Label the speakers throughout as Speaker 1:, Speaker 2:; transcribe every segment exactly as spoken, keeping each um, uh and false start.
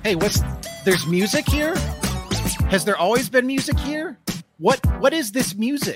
Speaker 1: Hey, what's there's music here? Has there always been music here? What what is this music?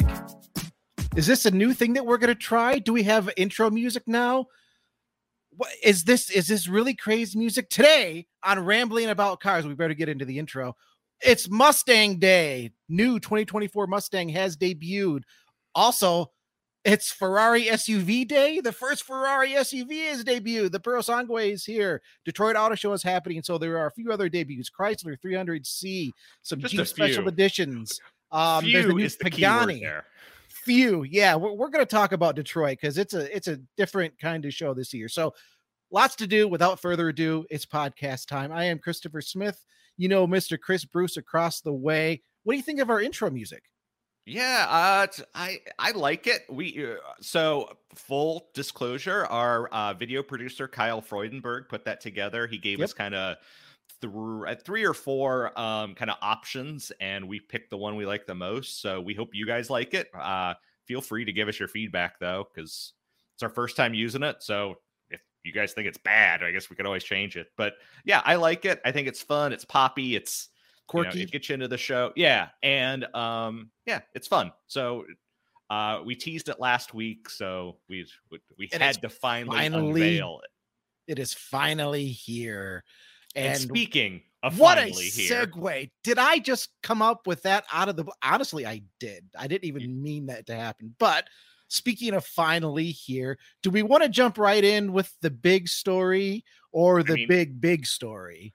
Speaker 1: Is this a new thing that we're gonna try? Do we have intro music now? What is this? Is this really crazy music? Today on Rambling About Cars, we better get into the intro. It's Mustang Day. New twenty twenty-four Mustang has debuted. Also, it's Ferrari S U V Day. The first Ferrari S U V is debuted. The Purosangue is here. Detroit Auto Show is happening. So there are a few other debuts. Chrysler three hundred C, some
Speaker 2: Just
Speaker 1: Jeep special editions. Um,
Speaker 2: few
Speaker 1: there's the new
Speaker 2: is the
Speaker 1: Pagani.
Speaker 2: there.
Speaker 1: Few, yeah. We're, we're going to talk about Detroit because it's a it's a different kind of show this year. So lots to do. Without further ado, it's podcast time. I am Christopher Smith. You know, Mister Chris Bruce across the way. What do you think of our intro music?
Speaker 2: Yeah, uh, I I like it. We uh, so full disclosure, our uh, video producer Kyle Freudenberg put that together. He gave
Speaker 1: Yep.
Speaker 2: us kind of through at three or four um, kind of options, and we picked the one we like the most. So we hope you guys like it. Uh, feel free to give us your feedback though, because it's our first time using it. So if you guys think it's bad, I guess we could always change it. But yeah, I like it. I think it's fun. It's poppy. It's
Speaker 1: Quirky.
Speaker 2: You know, it gets you into the show. Yeah. And um, yeah, it's fun. So uh, we teased it last week. So we we
Speaker 1: And
Speaker 2: had
Speaker 1: it's
Speaker 2: to finally,
Speaker 1: finally-
Speaker 2: unveil it.
Speaker 1: It is finally here.
Speaker 2: And,
Speaker 1: And
Speaker 2: speaking of
Speaker 1: what a
Speaker 2: finally here,
Speaker 1: segue. Did I just come up with that out of the honestly, I did. I didn't even mean that to happen. But speaking of finally here, do we want to jump right in with the big story or the
Speaker 2: mean-
Speaker 1: big, big story?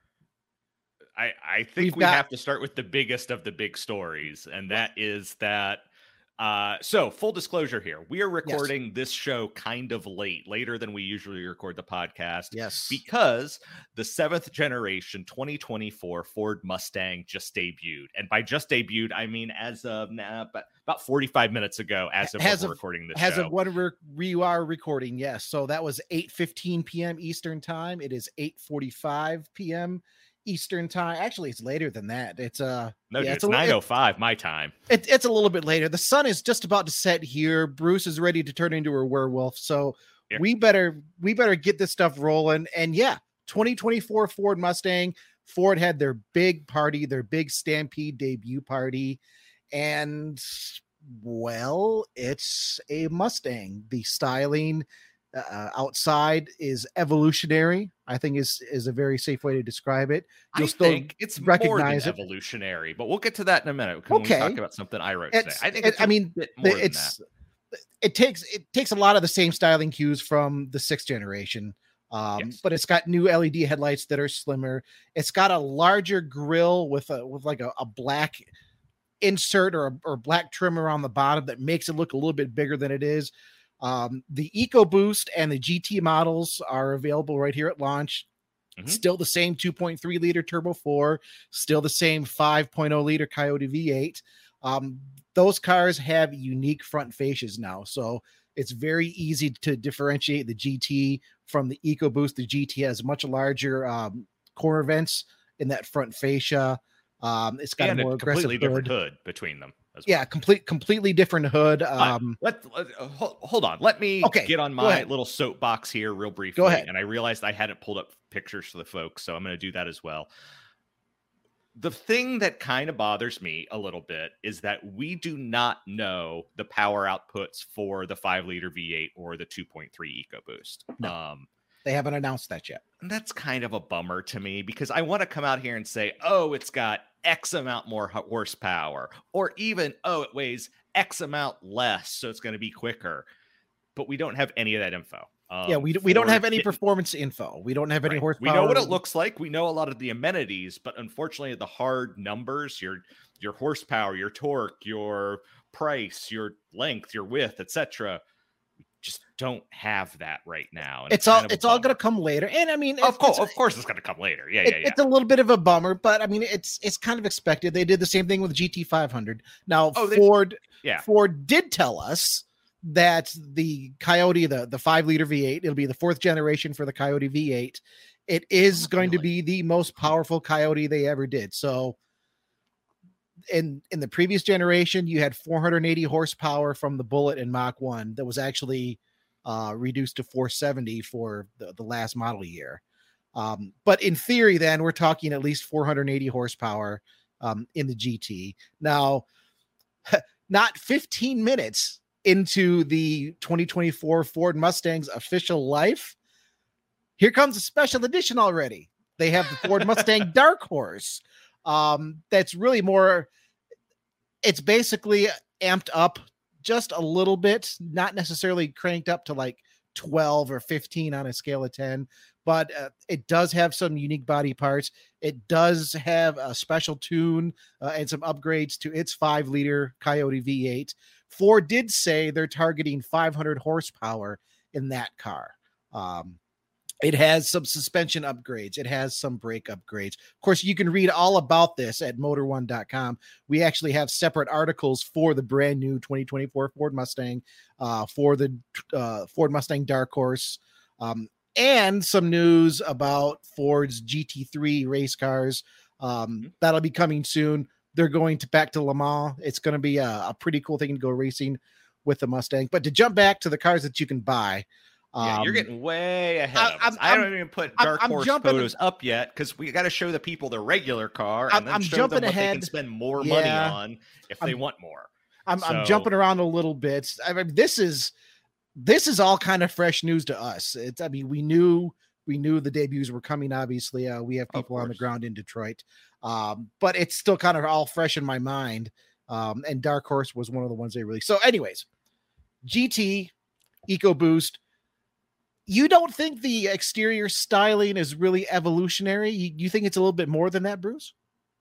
Speaker 2: I, I think
Speaker 1: We've
Speaker 2: we
Speaker 1: got-
Speaker 2: have to start with the biggest of the big stories. And that is that. Uh, so full disclosure here, we are recording this show kind of late, later than we usually record the podcast.
Speaker 1: Yes.
Speaker 2: Because the seventh generation twenty twenty-four Ford Mustang just debuted. And by just debuted, I mean as of now, but about forty-five minutes ago, as of
Speaker 1: As
Speaker 2: when we're
Speaker 1: of-
Speaker 2: recording this
Speaker 1: As
Speaker 2: show.
Speaker 1: of when we're, we are recording, yes. So that was eight fifteen p.m. Eastern time. It is eight forty-five p.m. Eastern time. Actually, it's later than that. It's uh
Speaker 2: no,
Speaker 1: yeah,
Speaker 2: dude,
Speaker 1: it's
Speaker 2: it's
Speaker 1: a little-
Speaker 2: nine oh five my time.
Speaker 1: It, it's a little bit later. The sun is just about to set here. Bruce is ready to turn into a werewolf. So
Speaker 2: Yeah.
Speaker 1: we better we better get this stuff rolling. And yeah, twenty twenty-four Ford Mustang. Ford had their big party, their big Stampede debut party. And well, it's a Mustang. The styling uh, outside is evolutionary, I think is is a very safe way to describe it. You'll
Speaker 2: I
Speaker 1: still
Speaker 2: think it's
Speaker 1: recognize
Speaker 2: more
Speaker 1: it.
Speaker 2: than evolutionary, but we'll get to that in a minute. When
Speaker 1: Okay.
Speaker 2: we talk about something I wrote today.
Speaker 1: It's,
Speaker 2: I think
Speaker 1: it-
Speaker 2: it's
Speaker 1: I
Speaker 2: a
Speaker 1: mean,
Speaker 2: bit
Speaker 1: the-
Speaker 2: more than
Speaker 1: it's
Speaker 2: that.
Speaker 1: it takes it takes a lot of the same styling cues from the sixth generation. Um,
Speaker 2: Yes.
Speaker 1: but it's got new L E D headlights that are slimmer. It's got a larger grille with a with like a, a black insert or a, or black trim around the bottom that makes it look a little bit bigger than it is. Um, the EcoBoost and the G T models are available right here at launch.
Speaker 2: Mhm.
Speaker 1: Still the same two point three liter turbo four, still the same five point oh liter Coyote V eight. Um, those cars have unique front fascias now, so it's very easy to differentiate the G T from the EcoBoost. The G T has much larger um, corner vents in that front fascia. Um, it's got
Speaker 2: And
Speaker 1: a more
Speaker 2: a
Speaker 1: aggressive
Speaker 2: completely different
Speaker 1: hood.
Speaker 2: hood between them. As well.
Speaker 1: Yeah, complete, completely different hood. Um,
Speaker 2: Let, let uh, hold, hold on. Let me
Speaker 1: Okay,
Speaker 2: get on
Speaker 1: go
Speaker 2: my
Speaker 1: ahead.
Speaker 2: little soapbox here real briefly.
Speaker 1: Go ahead.
Speaker 2: And I realized I hadn't pulled up pictures for the folks, so I'm going to do that as well. The thing that kind of bothers me a little bit is that we do not know the power outputs for the five liter V eight or the two point three EcoBoost.
Speaker 1: No.
Speaker 2: Um,
Speaker 1: they haven't announced that yet.
Speaker 2: And that's kind of a bummer to me because I want to come out here and say, oh, it's got X amount more ho- horsepower, or even, oh, it weighs X amount less, so it's going to be quicker. But we don't have any of that info. Um,
Speaker 1: yeah, we, we don't
Speaker 2: Ford
Speaker 1: have any
Speaker 2: didn't-
Speaker 1: performance info. We don't have any
Speaker 2: Right.
Speaker 1: horsepower.
Speaker 2: We know what it looks like. We know a lot of the amenities, but unfortunately, the hard numbers, your your horsepower, your torque, your price, your length, your width, et cetera, we just don't have that right now. And
Speaker 1: It's all
Speaker 2: kind of a
Speaker 1: it's all
Speaker 2: bummer.
Speaker 1: going to come later. And I mean,
Speaker 2: Of
Speaker 1: it's,
Speaker 2: course,
Speaker 1: it's,
Speaker 2: of course, it's going to come later. Yeah,
Speaker 1: it-
Speaker 2: yeah, yeah.
Speaker 1: it's a little bit of a bummer, but I mean, it's it's kind of expected. They did the same thing with the G T five hundred. Now,
Speaker 2: Oh, they-
Speaker 1: Ford
Speaker 2: yeah.
Speaker 1: Ford did tell us that the Coyote, the the five liter V eight, it'll be the fourth generation for the Coyote V eight. It is
Speaker 2: Oh,
Speaker 1: going to
Speaker 2: really?
Speaker 1: be the most powerful Coyote they ever did. So in in the previous generation, you had four hundred eighty horsepower from the Bullet and Mach one that was actually uh, reduced to four seventy for the, the last model year. Um, but in theory, then we're talking at least four hundred eighty horsepower um, in the G T. Now, not fifteen minutes into the twenty twenty-four Ford Mustang's official life, here comes a special edition already. They have the Ford Mustang Dark Horse. Um, that's really more, it's basically amped up just a little bit, not necessarily cranked up to like twelve or fifteen on a scale of ten, but uh, it does have some unique body parts. It does have a special tune uh, and some upgrades to its five liter Coyote V eight. Ford did say they're targeting five hundred horsepower in that car. Um, It has some suspension upgrades. It has some brake upgrades. Of course, you can read all about this at motor one dot com. We actually have separate articles for the brand new twenty twenty-four Ford Mustang, uh, for the uh, Ford Mustang Dark Horse, um, and some news about Ford's G T three race cars. Um, that'll be coming soon. They're going to back to Le Mans. It's going to be a, a pretty cool thing to go racing with the Mustang. But to jump back to the cars that you can buy,
Speaker 2: Yeah,
Speaker 1: Um,
Speaker 2: you're getting way ahead
Speaker 1: I,
Speaker 2: of us.
Speaker 1: I'm,
Speaker 2: I don't
Speaker 1: I'm,
Speaker 2: even put
Speaker 1: I'm-
Speaker 2: Dark
Speaker 1: I'm
Speaker 2: Horse
Speaker 1: jumping-
Speaker 2: photos up yet because we got to show the people the regular car and
Speaker 1: I'm-
Speaker 2: then
Speaker 1: I'm
Speaker 2: show
Speaker 1: jumping
Speaker 2: them what they
Speaker 1: ahead.
Speaker 2: can spend more money
Speaker 1: Yeah.
Speaker 2: on if they
Speaker 1: I'm-
Speaker 2: want more.
Speaker 1: I'm, I'm
Speaker 2: So-
Speaker 1: jumping around a little bit. I mean, this is this is all kind of fresh news to us. It's, I mean, we knew we knew the debuts were coming. Obviously, uh, we have
Speaker 2: Of
Speaker 1: people on the
Speaker 2: course.
Speaker 1: ground in Detroit, um, but it's still kind of all fresh in my mind. Um, and Dark Horse was one of the ones they released. So, anyways, G T EcoBoost. You don't think the exterior styling is really evolutionary? You, you think it's a little bit more than that, Bruce?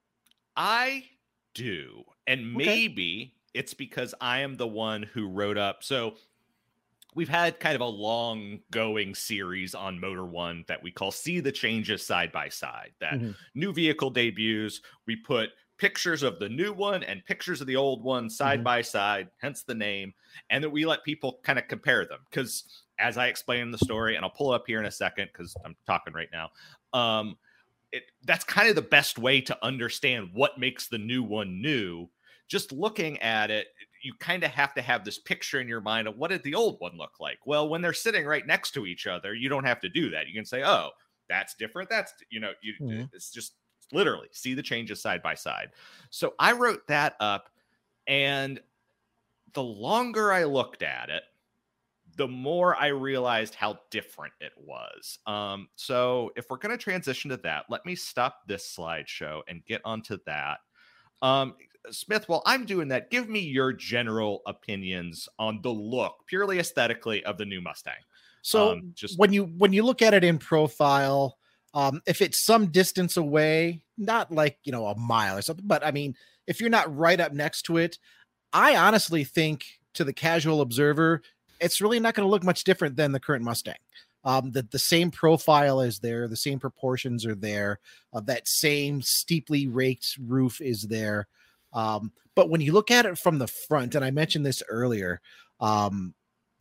Speaker 2: I do. And
Speaker 1: Okay.
Speaker 2: maybe it's because I am the one who wrote up. So we've had kind of a long going series on Motor One that we call See the Changes Side by Side. That
Speaker 1: Mhm.
Speaker 2: new vehicle debuts, we put pictures of the new one and pictures of the old one side
Speaker 1: Mhm.
Speaker 2: by side, hence the name. And then we let people kind of compare them. Because as I explain in the story, and I'll pull it up here in a second because I'm talking right now. Um, it, that's kind of the best way to understand what makes the new one new. Just looking at it, you kind of have to have this picture in your mind of what did the old one look like? Well, when they're sitting right next to each other, you don't have to do that. You can say, oh, that's different. That's, you know, you,
Speaker 1: Mhm.
Speaker 2: it's just literally see the changes side by side. So I wrote that up, and the longer I looked at it, the more I realized how different it was. Um, so if we're going to transition to that, let me stop this slideshow and get onto that. Um, Smith, while I'm doing that, give me your general opinions on the look, purely aesthetically, of the new Mustang.
Speaker 1: So
Speaker 2: Um, just
Speaker 1: when you when you look at it in profile, um, if it's some distance away, not like, you know, a mile or something, but I mean, if you're not right up next to it, I honestly think to the casual observer, it's really not going to look much different than the current Mustang. Um, the, the same profile is there, the same proportions are there, uh, that same steeply raked roof is there. Um, but when you look at it from the front, and I mentioned this earlier, um,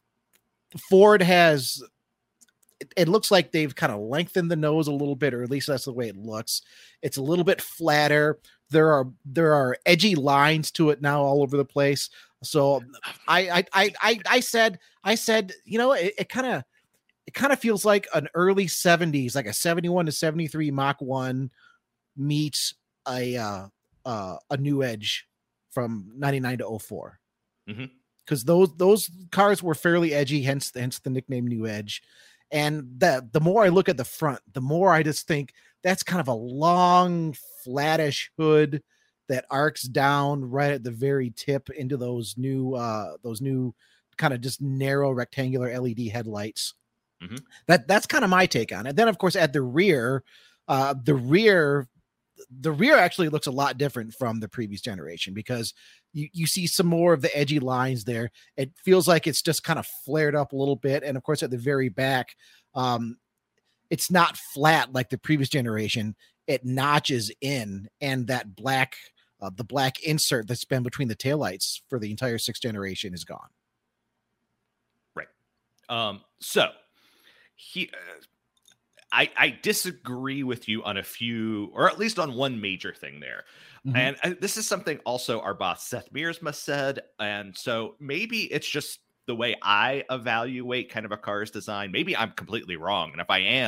Speaker 1: Ford has, it, it looks like they've kind of lengthened the nose a little bit, or at least that's the way it looks. It's a little bit flatter. There are there are edgy lines to it now all over the place. So I I I I, I said I said you know it kind of it kind of feels like an early seventies, like a seventy-one to seventy-three Mach one meets a uh, uh, a New Edge from ninety-nine to oh four.
Speaker 2: Mm-hmm.
Speaker 1: Because those those cars were fairly edgy, hence hence the nickname New Edge. And that the more I look at the front, the more I just think that's kind of a long, flattish hood that arcs down right at the very tip into those new uh, those new kind of just narrow rectangular L E D headlights.
Speaker 2: Mm-hmm.
Speaker 1: That that's kind of my take on it. Then, of course, at the rear, uh, the rear. The rear actually looks a lot different from the previous generation because you, you see some more of the edgy lines there. It feels like it's just kind of flared up a little bit. And of course, at the very back, um, it's not flat like the previous generation. It notches in, and that black, uh, the black insert that's been between the taillights for the entire sixth generation is gone.
Speaker 2: Right. Um, so he, uh, I, I disagree with you on a few, or at least on one major thing there. Mm-hmm. And uh, this is something also our boss Seth Mearsma said. And so maybe it's just the way I evaluate kind of a car's design. Maybe I'm completely wrong. And if I am,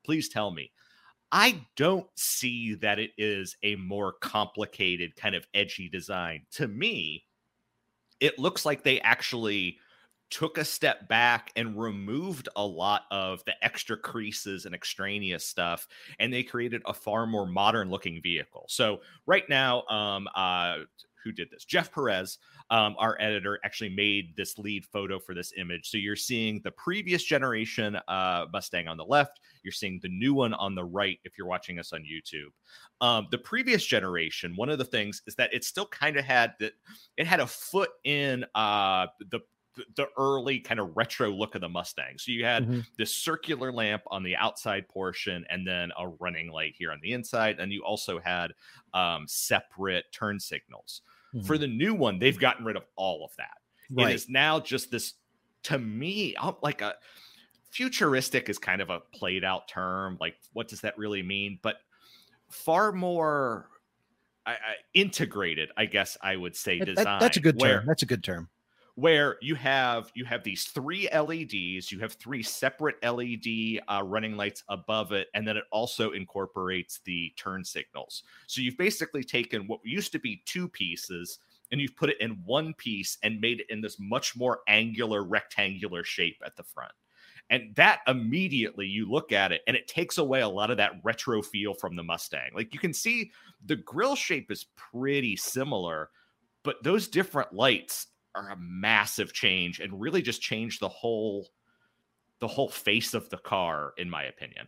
Speaker 2: please tell me. I don't see that it is a more complicated kind of edgy design. To me, it looks like they actually took a step back and removed a lot of the extra creases and extraneous stuff, and they created a far more modern looking vehicle. So right now, um, uh, who did this? Jeff Perez, um, our editor, actually made this lead photo for this image. So you're seeing the previous generation uh, Mustang on the left. You're seeing the new one on the right if you're watching us on YouTube. Um, the previous generation, one of the things is that it still kind of had that it had a foot in uh, the the early kind of retro look of the Mustang. So you had mm-hmm. this circular lamp on the outside portion and then a running light here on the inside. And you also had um, separate turn signals. Mm-hmm. For the new one, they've gotten rid of all of that. Right. It is now just this, to me, like a futuristic is kind of a played out term. Like, what does that really mean? But far more I, I, integrated, I guess I would say,
Speaker 1: that,
Speaker 2: design.
Speaker 1: That, that's a good
Speaker 2: where,
Speaker 1: term. That's a good term.
Speaker 2: Where you have you have these three L E Ds, you have three separate L E D uh, running lights above it, and then it also incorporates the turn signals. So you've basically taken what used to be two pieces and you've put it in one piece and made it in this much more angular, rectangular shape at the front. And that immediately you look at it and it takes away a lot of that retro feel from the Mustang. Like you can see the grille shape is pretty similar, but those different lights are a massive change and really just change the whole the whole face of the car, in my opinion.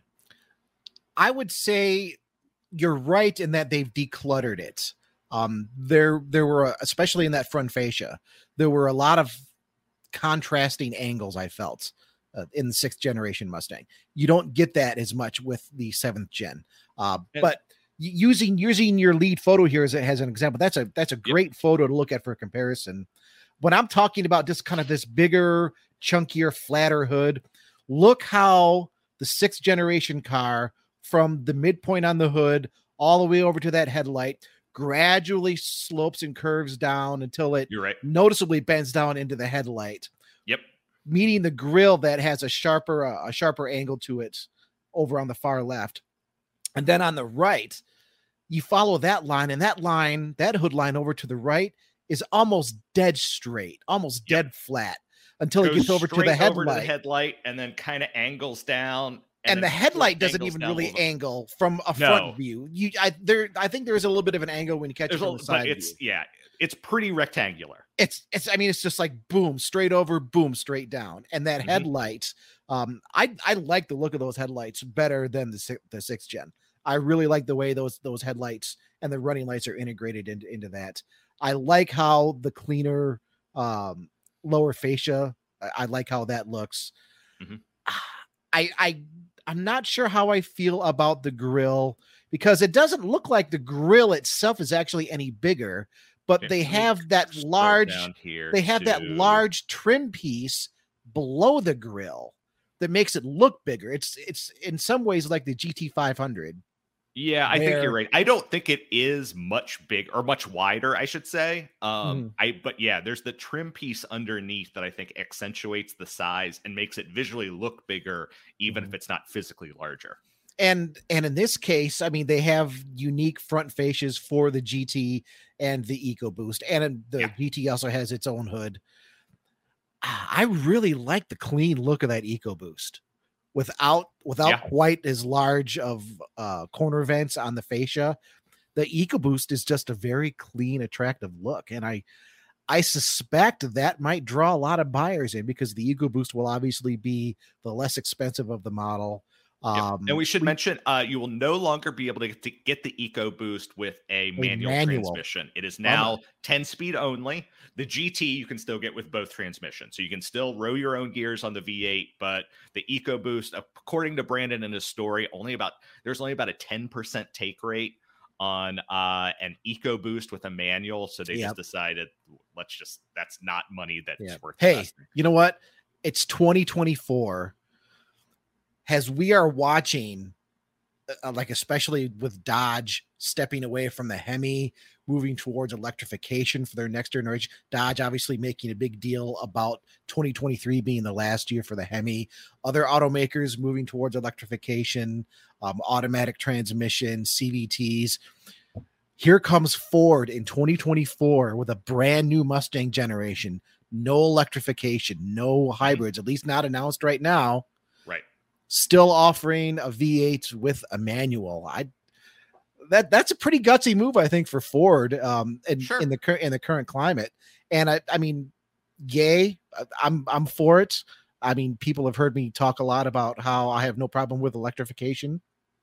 Speaker 1: I would say you're right in that they've decluttered it. Um, there, there were, especially in that front fascia, there were a lot of contrasting angles I felt uh, in the sixth generation Mustang. You don't get that as much with the seventh gen. Uh, and, but using using your lead photo here as, as an example, that's a that's a great yep. photo to look at for a comparison. When I'm talking about just kind of this bigger, chunkier, flatter hood, look how the sixth generation car from the midpoint on the hood all the way over to that headlight gradually slopes and curves down until it
Speaker 2: You're right.
Speaker 1: noticeably bends down into the headlight.
Speaker 2: Yep.
Speaker 1: Meeting the grille that has a sharper, uh, a sharper angle to it over on the far left. And then on the right, you follow that line, and that line, that hood line over to the right is almost dead straight, almost yep. dead flat until
Speaker 2: Goes
Speaker 1: it gets over to the headlight.
Speaker 2: Over to the headlight and then kind of angles down.
Speaker 1: And, and the headlight doesn't even really
Speaker 2: a
Speaker 1: angle from a
Speaker 2: no.
Speaker 1: front view. You, I there, I think there is a little bit of an angle when you catch
Speaker 2: There's
Speaker 1: it from
Speaker 2: a,
Speaker 1: the side
Speaker 2: but it's,
Speaker 1: view.
Speaker 2: Yeah, it's pretty rectangular.
Speaker 1: It's, it's. I mean, it's just like boom, straight over, boom, straight down. And that mm-hmm. headlight, um, I, I like the look of those headlights better than the the sixth gen. I really like the way those those headlights and the running lights are integrated into into that. I like how the cleaner um, lower fascia. I, I like how that looks. Mm-hmm. I I I'm not sure how I feel about the grille because it doesn't look like the grille itself is actually any bigger, but okay, they have that large. They have too. that large trim piece below the grille that makes it look bigger. It's it's in some ways like the G T five hundred.
Speaker 2: Yeah, I
Speaker 1: where,
Speaker 2: think you're right. I don't think it is much big or much wider, I should say. Um, mm-hmm. I but yeah, there's the trim piece underneath that I think accentuates the size and makes it visually look bigger, even mm-hmm. if it's not physically larger.
Speaker 1: And and in this case, I mean, they have unique front fascias for the G T and the EcoBoost, and the yeah. G T also has its own hood. I really like the clean look of that EcoBoost. Without without yeah. quite as large of uh, corner vents on the fascia, the EcoBoost is just a very clean, attractive look, and I I suspect that might draw a lot of buyers in because the EcoBoost will obviously be the less expensive of the model. Um,
Speaker 2: yep. And we should we, mention uh, you will no longer be able to get, to get the EcoBoost with a manual, a manual transmission. It is now ten speed only. The G T you can still get with both transmissions. So you can still row your own gears on the V eight, but the EcoBoost, according to Brandon in his story, only about there's only about a ten percent take rate on uh, an EcoBoost with a manual. So they yep. just decided, let's just, that's not money that's yep. worth
Speaker 1: Hey,
Speaker 2: investing.
Speaker 1: You know what? It's twenty twenty-four. As we are watching uh, like especially with Dodge stepping away from the Hemi, moving towards electrification for their next generation. Dodge obviously making a big deal about twenty twenty-three being the last year for the Hemi. Other automakers moving towards electrification, um, automatic transmission, C V Ts. Here comes Ford in twenty twenty-four with a brand new Mustang generation. No electrification, no hybrids, at least not announced right now.
Speaker 2: Right.
Speaker 1: Still offering a V eight with a manual. I that that's a pretty gutsy move, I think, for Ford um in,
Speaker 2: Sure.
Speaker 1: in the current in the current climate. And I I mean, yay, I'm I'm for it. I mean, people have heard me talk a lot about how I have no problem with electrification.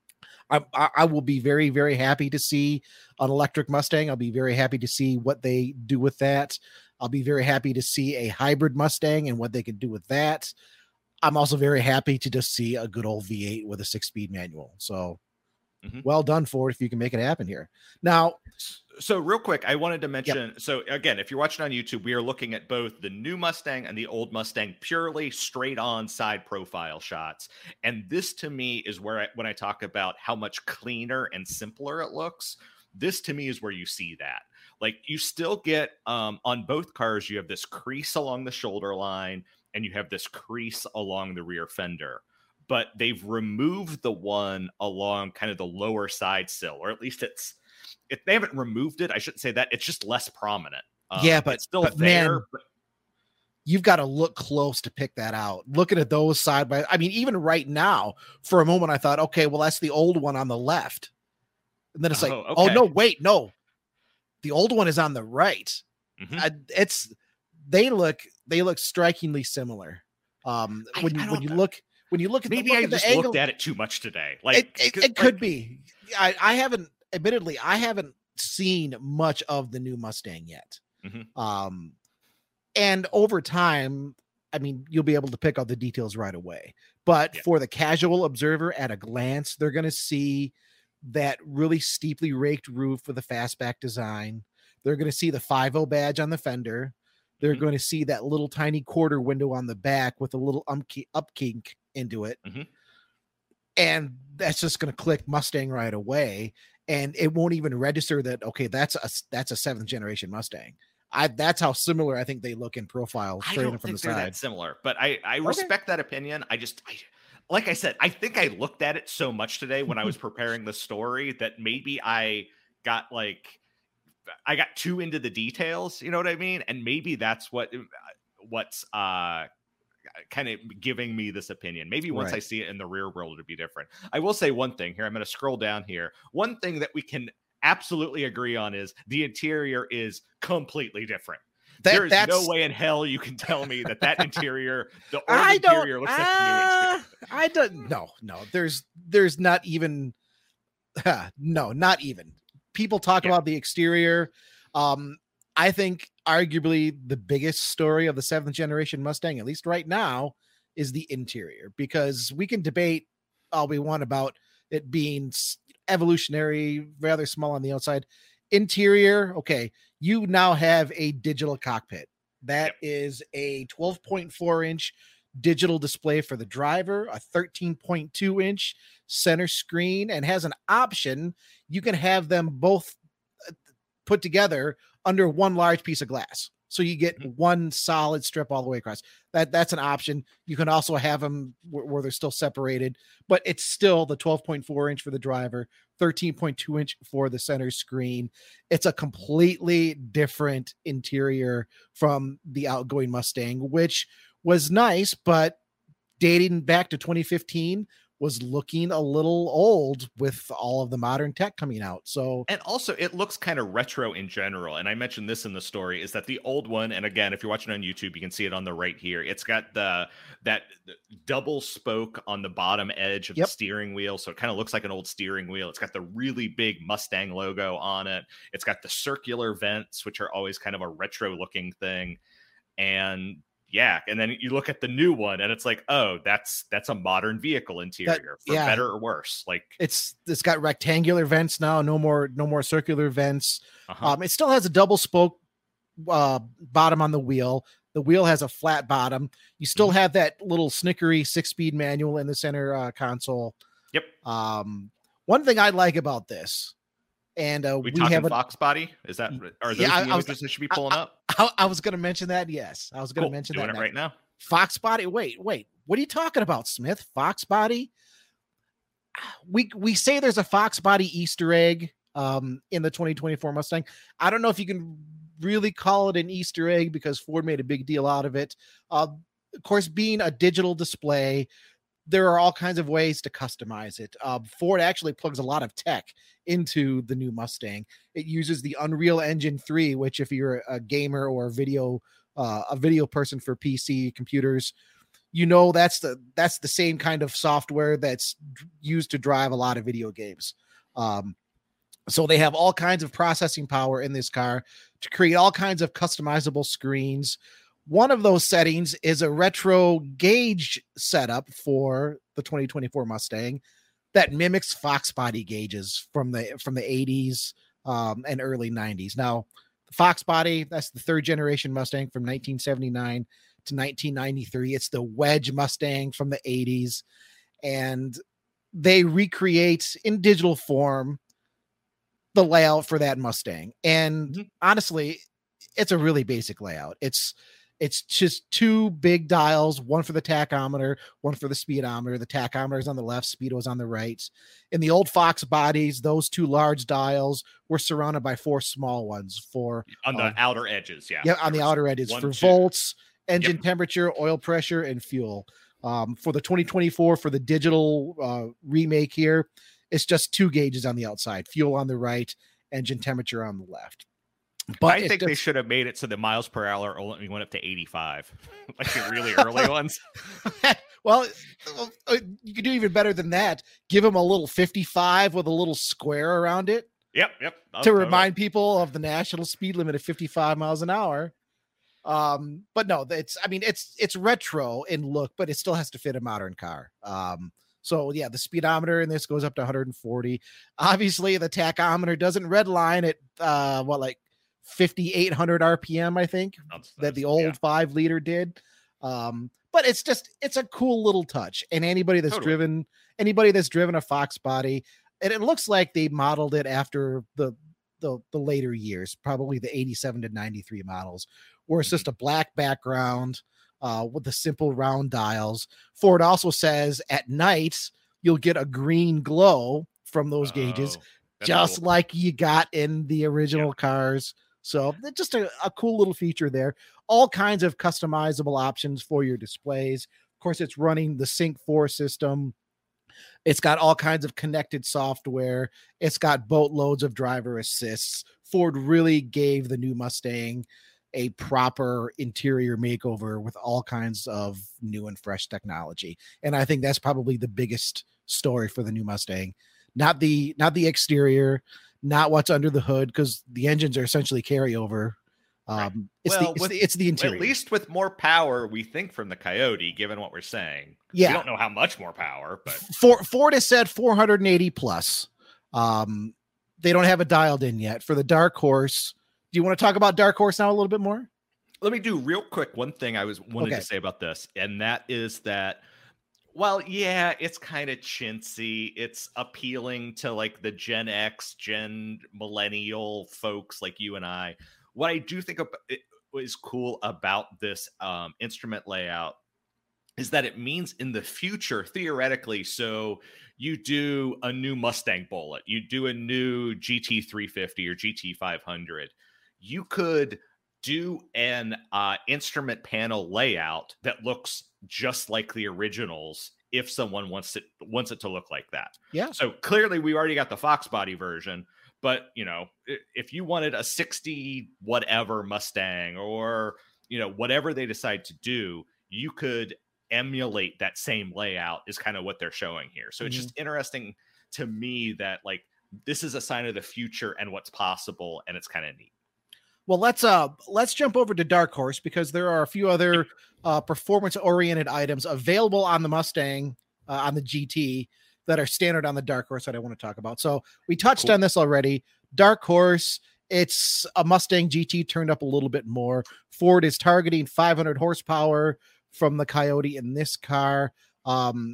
Speaker 1: I, I will be very, very happy to see an electric Mustang. I'll be very happy to see what they do with that. I'll be very happy to see a hybrid Mustang and what they can do with that. I'm also very happy to just see a good old V eight with a six-speed manual. So mm-hmm. well done, Ford, if you can make it happen here. Now,
Speaker 2: so real quick, I wanted to mention, yep. so again, if you're watching on YouTube, we are looking at both the new Mustang and the old Mustang, purely straight on side profile shots. And this to me is where I, when I talk about how much cleaner and simpler it looks, this to me is where you see that. Like you still get um, on both cars, you have this crease along the shoulder line and you have this crease along the rear fender. But they've removed the one along kind of the lower side sill, or at least it's, if they haven't removed it, I shouldn't say that. It's just less prominent. Um,
Speaker 1: yeah, but
Speaker 2: it's still
Speaker 1: but
Speaker 2: there.
Speaker 1: Man,
Speaker 2: but...
Speaker 1: You've got to look close to pick that out. Looking at those side by, I mean, even right now, for a moment, I thought, okay, well, that's the old one on the left. And then it's like, oh, okay. oh no, wait, no. The old one is on the right. Mm-hmm. I, it's, they look, they look strikingly similar. Um, when
Speaker 2: I,
Speaker 1: you,
Speaker 2: I
Speaker 1: when you look, when you look at
Speaker 2: maybe
Speaker 1: the, look
Speaker 2: I
Speaker 1: at
Speaker 2: just
Speaker 1: the angle,
Speaker 2: looked at it too much today. Like
Speaker 1: it, it, it
Speaker 2: like,
Speaker 1: could be. I, I haven't, admittedly, I haven't seen much of the new Mustang yet. Mm-hmm. Um, and over time, I mean, you'll be able to pick out the details right away. But yeah. for the casual observer at a glance, they're going to see that really steeply raked roof with a fastback design. They're going to see the five oh badge on the fender. They're mm-hmm. going to see that little tiny quarter window on the back with a little upkink up into it. Mm-hmm. And that's just going to click Mustang right away. And it won't even register that, okay, that's a, that's a seventh generation Mustang. I, that's how similar I think they look in profile.
Speaker 2: I don't from think the they're side. That similar, but I, I okay. respect that opinion. I just, I, like I said, I think I looked at it so much today when I was preparing the story that maybe I got like, I got too into the details, you know what I mean? And maybe that's what, what's uh, kind of giving me this opinion. Maybe once right. I see it in the rear world, it'll be different. I will say one thing here. I'm going to scroll down here. One thing that we can absolutely agree on is the interior is completely different. That, there is that's... no way in hell you can tell me that that interior, the old I interior looks uh, like the new interior.
Speaker 1: I don't, no, no, there's, there's not even, uh, no, not even. People talk yeah. about the exterior. Um, I think arguably the biggest story of the seventh generation Mustang, at least right now, is the interior, because we can debate all we want about it being evolutionary, rather small on the outside. Interior, okay, you now have a digital cockpit. That yep. is a twelve point four inch digital display for the driver, a thirteen point two inch center screen, and has an option. You can have them both put together under one large piece of glass. So you get mm-hmm. one solid strip all the way across. That that's an option. You can also have them where, where they're still separated, but it's still the twelve point four inch for the driver, thirteen point two inch for the center screen. It's a completely different interior from the outgoing Mustang, which was nice, but dating back to twenty fifteen was looking a little old with all of the modern tech coming out. So,
Speaker 2: and also it looks kind of retro in general. And I mentioned this in the story, is that the old one, and again, if you're watching on YouTube, you can see it on the right here. It's got the that double spoke on the bottom edge of yep. the steering wheel. So it kind of looks like an old steering wheel. It's got the really big Mustang logo on it. It's got the circular vents, which are always kind of a retro looking thing. And yeah, and then you look at the new one, and it's like, oh, that's that's a modern vehicle interior, that, for yeah. better or worse. Like
Speaker 1: it's it's got rectangular vents now, no more no more circular vents.
Speaker 2: Uh-huh.
Speaker 1: Um, it still has a double spoke uh, bottom on the wheel. The wheel has a flat bottom. You still mm-hmm. have that little snickery six speed manual in the center uh, console.
Speaker 2: Yep.
Speaker 1: Um, one thing I like about this, and uh,
Speaker 2: we,
Speaker 1: we
Speaker 2: talking
Speaker 1: have a
Speaker 2: Fox body. Is that are those
Speaker 1: yeah, I,
Speaker 2: the
Speaker 1: I was,
Speaker 2: images that should be pulling
Speaker 1: I,
Speaker 2: up?
Speaker 1: I, I was going to mention that. Yes, I was going to
Speaker 2: Cool.
Speaker 1: mention
Speaker 2: Doing
Speaker 1: that
Speaker 2: it
Speaker 1: now.
Speaker 2: right now.
Speaker 1: Fox body. Wait, wait. What are you talking about, Smith? Fox body. We we say there's a Fox body Easter egg um, in the twenty twenty-four Mustang. I don't know if you can really call it an Easter egg because Ford made a big deal out of it. Uh, of course, being a digital display, there are all kinds of ways to customize it. Uh, Ford actually plugs a lot of tech into the new Mustang. It uses the Unreal Engine three, which if you're a gamer or a video, uh, a video person for P C computers, you know, that's the, that's the same kind of software that's used to drive a lot of video games. Um, so they have all kinds of processing power in this car to create all kinds of customizable screens. One of those settings is a retro gauge setup for the twenty twenty-four Mustang that mimics Fox body gauges from the from the eighties um, and early nineties. Now, the Fox body, that's the third generation Mustang from nineteen seventy-nine to nineteen ninety-three. It's the Wedge Mustang from the eighties, and they recreate in digital form the layout for that Mustang. And mm-hmm. honestly, it's a really basic layout. It's It's just two big dials, one for the tachometer, one for the speedometer. The tachometer is on the left, speedo is on the right. In the old Fox bodies, those two large dials were surrounded by four small ones for
Speaker 2: on the
Speaker 1: um,
Speaker 2: outer edges. Yeah.
Speaker 1: Yeah. On the outer edges one, for two. volts, engine yep. temperature, oil pressure, and fuel. Um, for the twenty twenty-four, for the digital uh, remake here, it's just two gauges on the outside, fuel on the right, engine temperature on the left.
Speaker 2: But I think just, they should have made it so the miles per hour only went up to eighty-five, like the really early ones.
Speaker 1: Well, you could do even better than that. Give them a little fifty-five with a little square around it.
Speaker 2: Yep, yep.
Speaker 1: To totally. remind people of the national speed limit of fifty-five miles an hour. Um, but no, it's I mean it's it's retro in look, but it still has to fit a modern car. Um, So yeah, the speedometer in this goes up to one hundred forty. Obviously, the tachometer doesn't redline at uh, what like fifty-eight hundred R P M, I think that's, that's, that the old yeah. five liter did. Um, but it's just, it's a cool little touch. And anybody that's totally. driven, anybody that's driven a Fox body, and it looks like they modeled it after the, the, the later years, probably the eighty-seven to ninety-three models, where it's just a black background uh, with the simple round dials. Ford also says at night, you'll get a green glow from those oh, gauges, just cool. like you got in the original yeah. cars. So just a, a cool little feature there. All kinds of customizable options for your displays. Of course, it's running the Sync four system. It's got all kinds of connected software. It's got boatloads of driver assists. Ford really gave the new Mustang a proper interior makeover with all kinds of new and fresh technology. And I think that's probably the biggest story for the new Mustang. Not the, not the exterior, not what's under the hood, because the engines are essentially carryover. Um, right. it's, well, the, it's, with, the, it's the interior.
Speaker 2: At least with more power, we think, from the Coyote, given what we're saying.
Speaker 1: Yeah.
Speaker 2: We don't know how much more power, but
Speaker 1: Ford, Ford has said four hundred eighty plus. Um, they don't have it dialed in yet. For the Dark Horse, do you want to talk about Dark Horse now a little bit more?
Speaker 2: Let me do real quick one thing I was wanted okay. to say about this, and that is that, well, yeah, it's kind of chintzy. It's appealing to like the Gen X, Gen Millennial folks like you and I. What I do think is cool about this um, instrument layout is that it means in the future, theoretically, so you do a new Mustang Bullet, you do a new G T three fifty or G T five hundred, you could do an uh, instrument panel layout that looks just like the originals if someone wants it wants it to look like that.
Speaker 1: Yeah.
Speaker 2: So clearly we already got the Fox body version, but you know, if you wanted a sixty whatever Mustang or, you know, whatever they decide to do, you could emulate that same layout is kind of what they're showing here. So mm-hmm. it's just interesting to me that like this is a sign of the future and what's possible, and it's kind of neat.
Speaker 1: Well, let's uh let's jump over to Dark Horse, because there are a few other uh, performance-oriented items available on the Mustang, uh, on the G T, that are standard on the Dark Horse that I want to talk about. So we touched cool. on this already. Dark Horse, it's a Mustang G T turned up a little bit more. Ford is targeting five hundred horsepower from the Coyote in this car. Um,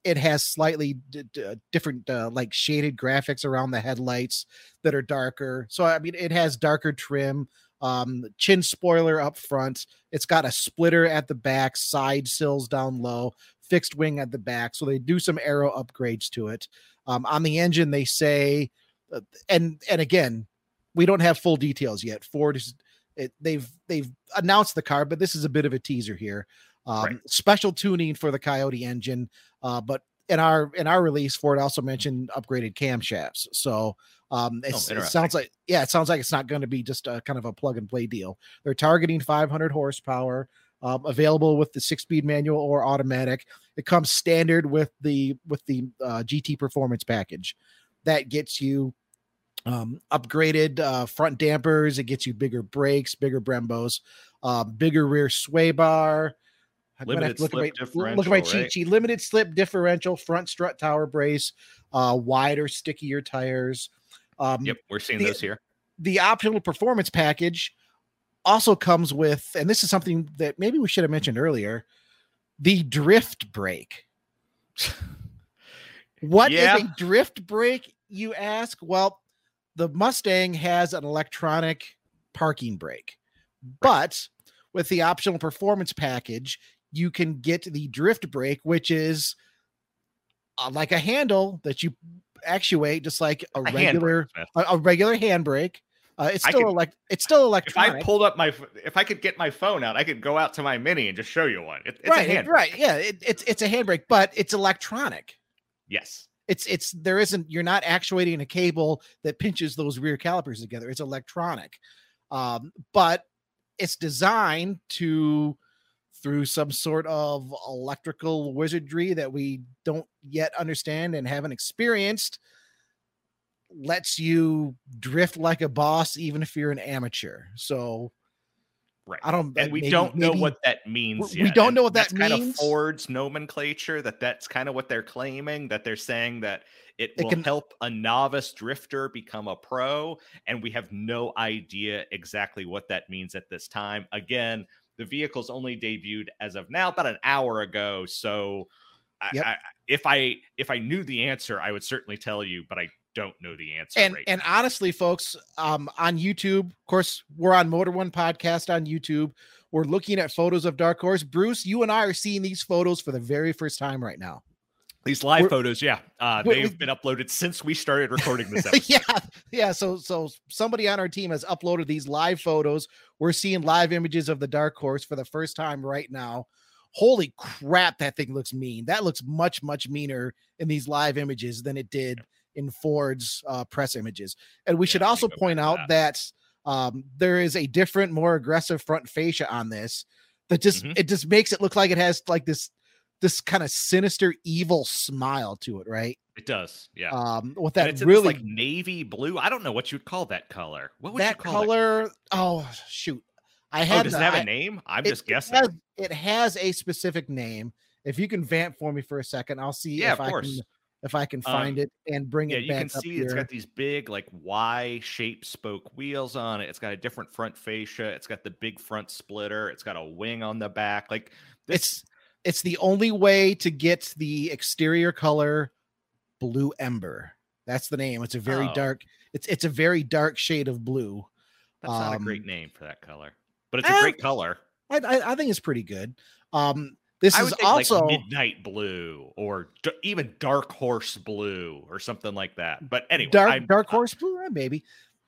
Speaker 1: it has slightly d- d- different, uh, like shaded graphics around the headlights that are darker. So, I mean, it has darker trim, um, chin spoiler up front. It's got a splitter at the back, side sills down low, fixed wing at the back. So they do some aero upgrades to it. Um, on the engine, they say, uh, and, and again, we don't have full details yet. Ford is, it, they've, they've announced the car, but this is a bit of a teaser here. Um,
Speaker 2: Right.
Speaker 1: Special tuning for the Coyote engine. Uh, but in our, in our release, Ford also mentioned upgraded camshafts. So, um, it's,
Speaker 2: Oh,
Speaker 1: it sounds like, yeah, it sounds like it's not going to be just a kind of a plug and play deal. They're targeting five hundred horsepower, um, available with the six speed manual or automatic. It comes standard with the, with the, uh, G T performance package that gets you, um, upgraded, uh, front dampers. It gets you bigger brakes, bigger Brembos, uh, bigger rear sway bar. I'm gonna have
Speaker 2: Limited
Speaker 1: to look at my
Speaker 2: slip
Speaker 1: look at my
Speaker 2: differential,
Speaker 1: cheat
Speaker 2: right?
Speaker 1: sheet. Limited slip differential, front strut tower brace, uh, wider, stickier tires. Um,
Speaker 2: Yep, we're seeing
Speaker 1: the,
Speaker 2: those here.
Speaker 1: the optional performance package also comes with, and this is something that maybe we should have mentioned earlier, the drift brake. What
Speaker 2: Yeah.
Speaker 1: is a drift brake, you ask? Well, the Mustang has an electronic parking brake, but with the optional performance package, you can get the drift brake, which is uh, like a handle that you actuate, just like a,
Speaker 2: A
Speaker 1: regular
Speaker 2: handbrake, Smith.
Speaker 1: a, a regular handbrake. Uh, it's
Speaker 2: I
Speaker 1: still
Speaker 2: could-
Speaker 1: elect it's still
Speaker 2: If I
Speaker 1: electronic.
Speaker 2: pulled up my, f- if I could get my phone out, I could go out to my Mini and just show you one. It, it's
Speaker 1: right,
Speaker 2: a
Speaker 1: it-
Speaker 2: hand.
Speaker 1: right, yeah, it, it's it's a handbrake, but it's electronic.
Speaker 2: Yes.
Speaker 1: It's it's there isn't you're not actuating a cable that pinches those rear calipers together. It's electronic, um, but it's designed to, through some sort of electrical wizardry that we don't yet understand and haven't experienced, lets you drift like a boss even if you're an amateur. So
Speaker 2: Right.
Speaker 1: I don't,
Speaker 2: And we
Speaker 1: maybe-
Speaker 2: don't know
Speaker 1: maybe-
Speaker 2: what that means
Speaker 1: we
Speaker 2: yet.
Speaker 1: don't
Speaker 2: And
Speaker 1: know what that
Speaker 2: that's kind of
Speaker 1: means.
Speaker 2: Ford's nomenclature, that that's kind of what they're claiming, that they're saying that it,
Speaker 1: It
Speaker 2: will
Speaker 1: can-
Speaker 2: help a novice drifter become a pro. And we have no idea exactly what that means at this time. Again, the vehicle's only debuted as of now, about an hour ago. So I,
Speaker 1: Yep.
Speaker 2: I, if I if I knew the answer, I would certainly tell you, but I don't know the answer.
Speaker 1: and
Speaker 2: right
Speaker 1: and
Speaker 2: now.
Speaker 1: honestly, folks, um on YouTube, of course, we're on Motor One Podcast on YouTube. We're looking at photos of Dark Horse. Bruce, you and I are seeing these photos for the very first time right now.
Speaker 2: These live
Speaker 1: we're-
Speaker 2: photos, yeah, uh,
Speaker 1: we-
Speaker 2: they've
Speaker 1: we-
Speaker 2: been uploaded since we started recording this episode.
Speaker 1: yeah, yeah. So so somebody on our team has uploaded these live photos. We're seeing live images of the Dark Horse for the first time right now. Holy crap, that thing looks mean. That looks much, much meaner in these live images than it did in Ford's uh, press images. And we
Speaker 2: Yeah,
Speaker 1: should
Speaker 2: let me
Speaker 1: also
Speaker 2: go
Speaker 1: point
Speaker 2: back to
Speaker 1: out that, um, there is a different, more aggressive front fascia on this that just
Speaker 2: Mhm.
Speaker 1: it just makes it look like it has like this this kind of sinister, evil smile to it, right?
Speaker 2: It does, yeah.
Speaker 1: Um, with
Speaker 2: And
Speaker 1: that
Speaker 2: it's in this,
Speaker 1: really
Speaker 2: like navy blue. I don't know what you'd call that color. What would
Speaker 1: that
Speaker 2: you call that?
Speaker 1: color. Oh shoot, I
Speaker 2: Oh,
Speaker 1: had
Speaker 2: does
Speaker 1: the-
Speaker 2: it have
Speaker 1: I-
Speaker 2: a name? I'm
Speaker 1: it-
Speaker 2: just
Speaker 1: it
Speaker 2: guessing.
Speaker 1: has- It has a specific name. If you can vamp for me for a second, I'll see
Speaker 2: Yeah,
Speaker 1: if
Speaker 2: of
Speaker 1: I
Speaker 2: course.
Speaker 1: can if I can find
Speaker 2: Um,
Speaker 1: it and bring
Speaker 2: Yeah,
Speaker 1: it
Speaker 2: you
Speaker 1: back
Speaker 2: can
Speaker 1: up
Speaker 2: see
Speaker 1: here.
Speaker 2: it's got these big, like Y-shaped spoke wheels on it. It's got a different front fascia. It's got the big front splitter. It's got a wing on the back. Like this.
Speaker 1: It's it's the only way to get the exterior color blue ember. That's the name. It's a very
Speaker 2: Oh.
Speaker 1: dark. It's it's a very dark shade of blue.
Speaker 2: That's not a great
Speaker 1: um,
Speaker 2: name for that color, but it's a
Speaker 1: eh,
Speaker 2: great color.
Speaker 1: I, I I think it's pretty good. Um, this
Speaker 2: I
Speaker 1: is
Speaker 2: would think
Speaker 1: also
Speaker 2: like midnight blue or d- even dark horse blue or something like that. But anyway,
Speaker 1: dark
Speaker 2: I'm,
Speaker 1: dark horse blue, eh, maybe.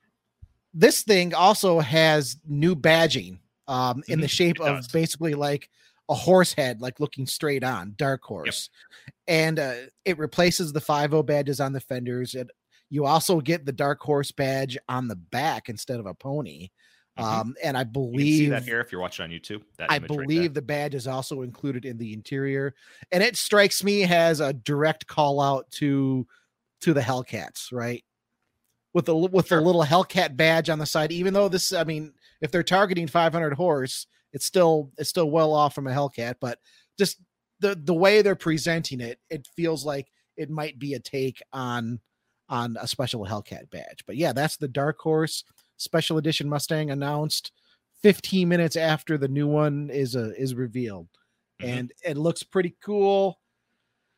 Speaker 1: This thing also has new badging, um, in the
Speaker 2: Mhm,
Speaker 1: shape
Speaker 2: it
Speaker 1: of
Speaker 2: does.
Speaker 1: basically like a horse head, like looking straight on, dark horse, and uh, it replaces the five oh badges on the fenders. It you also get the dark horse badge on the back instead of a pony.
Speaker 2: Mhm.
Speaker 1: Um, and I
Speaker 2: You can see
Speaker 1: believe
Speaker 2: that here if you're watching on YouTube. That
Speaker 1: I
Speaker 2: image right there.
Speaker 1: believe the badge is also included in the interior, and it strikes me as a direct call out to to the Hellcats, right? With the with
Speaker 2: Sure.
Speaker 1: the little Hellcat badge on the side. Even though this, I mean, if they're targeting five hundred horse, it's still it's still well off from a Hellcat, but just the the way they're presenting it, it feels like it might be a take on on a special Hellcat badge. But yeah, that's the Dark Horse Special Edition Mustang announced fifteen minutes after the new one is uh, is revealed.
Speaker 2: Mhm.
Speaker 1: And it looks pretty cool.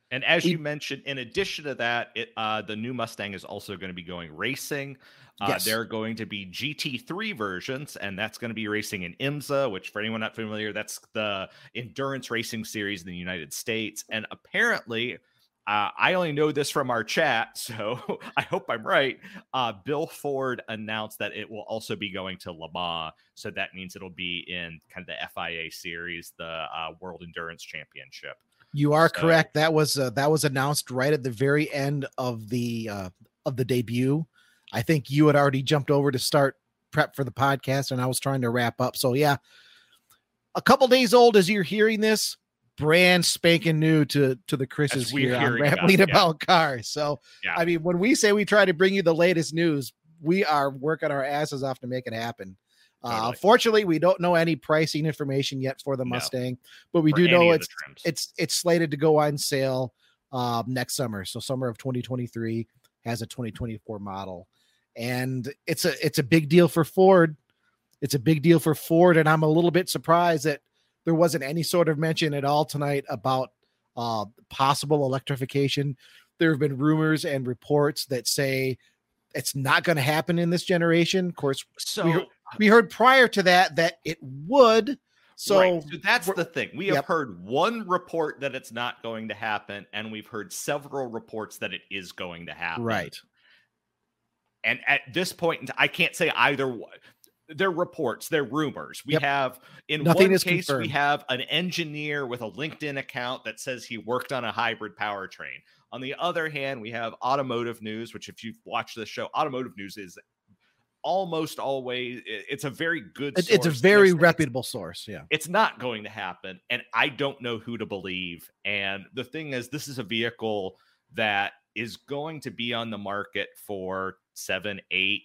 Speaker 2: And as
Speaker 1: We-
Speaker 2: you mentioned, in addition to that, it, uh, the new Mustang is also going to be going racing. Uh,
Speaker 1: Yes.
Speaker 2: There are going to be G T three versions, and that's going to be racing in IMSA, which for anyone not familiar, that's the endurance racing series in the United States. And apparently, uh, I only know this from our chat, so I hope I'm right. Uh, Bill Ford announced that it will also be going to Le Mans, so that means it'll be in kind of the F I A series, the uh, World Endurance Championship.
Speaker 1: You are
Speaker 2: So-
Speaker 1: correct. That was uh, that was announced right at the very end of the uh, of the debut. I think you had already jumped over to start prep for the podcast, and I was trying to wrap up. So yeah, a couple days old as you're hearing this, brand spanking new to to the Chris's
Speaker 2: As we're
Speaker 1: here on
Speaker 2: hearing about,
Speaker 1: Rambling
Speaker 2: yeah.
Speaker 1: About Cars. So
Speaker 2: Yeah.
Speaker 1: I mean, when we say we try to bring you the latest news, we are working our asses off to make it happen. Uh,
Speaker 2: Totally.
Speaker 1: fortunately, we don't know any pricing information yet for the
Speaker 2: No.
Speaker 1: Mustang, but we
Speaker 2: For
Speaker 1: do
Speaker 2: any
Speaker 1: know
Speaker 2: of the
Speaker 1: it's
Speaker 2: trims.
Speaker 1: it's it's slated to go on sale um, next summer. So summer of twenty twenty-three has a twenty twenty-four model, and it's a it's a big deal for Ford. It's a big deal for Ford, and I'm a little bit surprised that there wasn't any sort of mention at all tonight about uh, possible electrification. There have been rumors and reports that say it's not going to happen in this generation. Of course,
Speaker 2: So,
Speaker 1: we heard, we heard prior to that that it would. So,
Speaker 2: right. so that's
Speaker 1: we're-
Speaker 2: the thing. We have
Speaker 1: yep.
Speaker 2: heard one report that it's not going to happen, and we've heard several reports that it is going to happen.
Speaker 1: right.
Speaker 2: And at this point, in t- I can't say either one. They're reports, they're rumors. We
Speaker 1: Yep.
Speaker 2: have, in
Speaker 1: Nothing
Speaker 2: one
Speaker 1: is
Speaker 2: case,
Speaker 1: confirmed.
Speaker 2: we have an engineer with a LinkedIn account that says he worked on a hybrid powertrain. On the other hand, we have Automotive News, which, if you've watched the show, Automotive News is almost always, it- it's a very good
Speaker 1: It- it's a
Speaker 2: source.
Speaker 1: very
Speaker 2: It's- it's-
Speaker 1: reputable source. Yeah.
Speaker 2: it's not going to happen, and I don't know who to believe. And the thing is, this is a vehicle that is going to be on the market for seven eight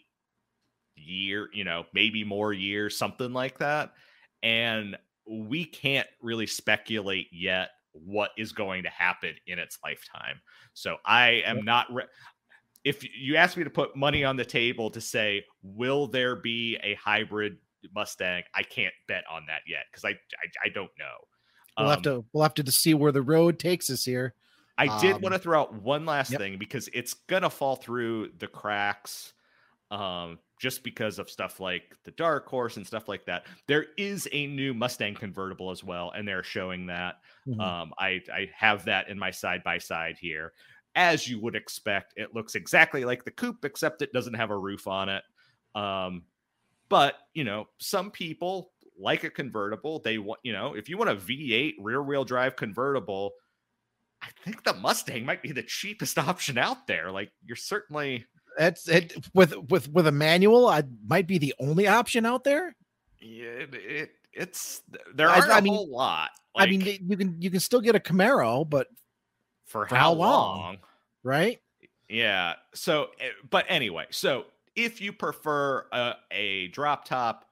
Speaker 2: year, you know, maybe more years, something like that. And we can't really speculate yet what is going to happen in its lifetime. So I am not re- if you ask me to put money on the table to say, will there be a hybrid Mustang? I can't bet on that yet, because I, I I don't know.
Speaker 1: We'll have
Speaker 2: Um,
Speaker 1: to we'll have to see where the road takes us here.
Speaker 2: I did
Speaker 1: Um,
Speaker 2: want to throw out one last
Speaker 1: yep.
Speaker 2: thing, because it's gonna fall through the cracks, um, just because of stuff like the Dark Horse and stuff like that. There is a new Mustang convertible as well, and they're showing that.
Speaker 1: Mhm.
Speaker 2: Um, I I have that in my side by side here. As you would expect, it looks exactly like the coupe, except it doesn't have a roof on it. Um, but you know, some people like a convertible. They want, you know, if you want a V eight rear wheel drive convertible, I think the Mustang might be the cheapest option out there. Like, you're certainly,
Speaker 1: That's it with with with a manual. I might be the only option out there.
Speaker 2: it, it it's there
Speaker 1: I-
Speaker 2: aren't
Speaker 1: I
Speaker 2: a
Speaker 1: mean-
Speaker 2: whole lot.
Speaker 1: I
Speaker 2: Like,
Speaker 1: mean, you can you can still get a Camaro, but
Speaker 2: for,
Speaker 1: for
Speaker 2: how,
Speaker 1: how
Speaker 2: long?
Speaker 1: long? right?
Speaker 2: Yeah. So, eh, but anyway, so if you prefer a, a drop top,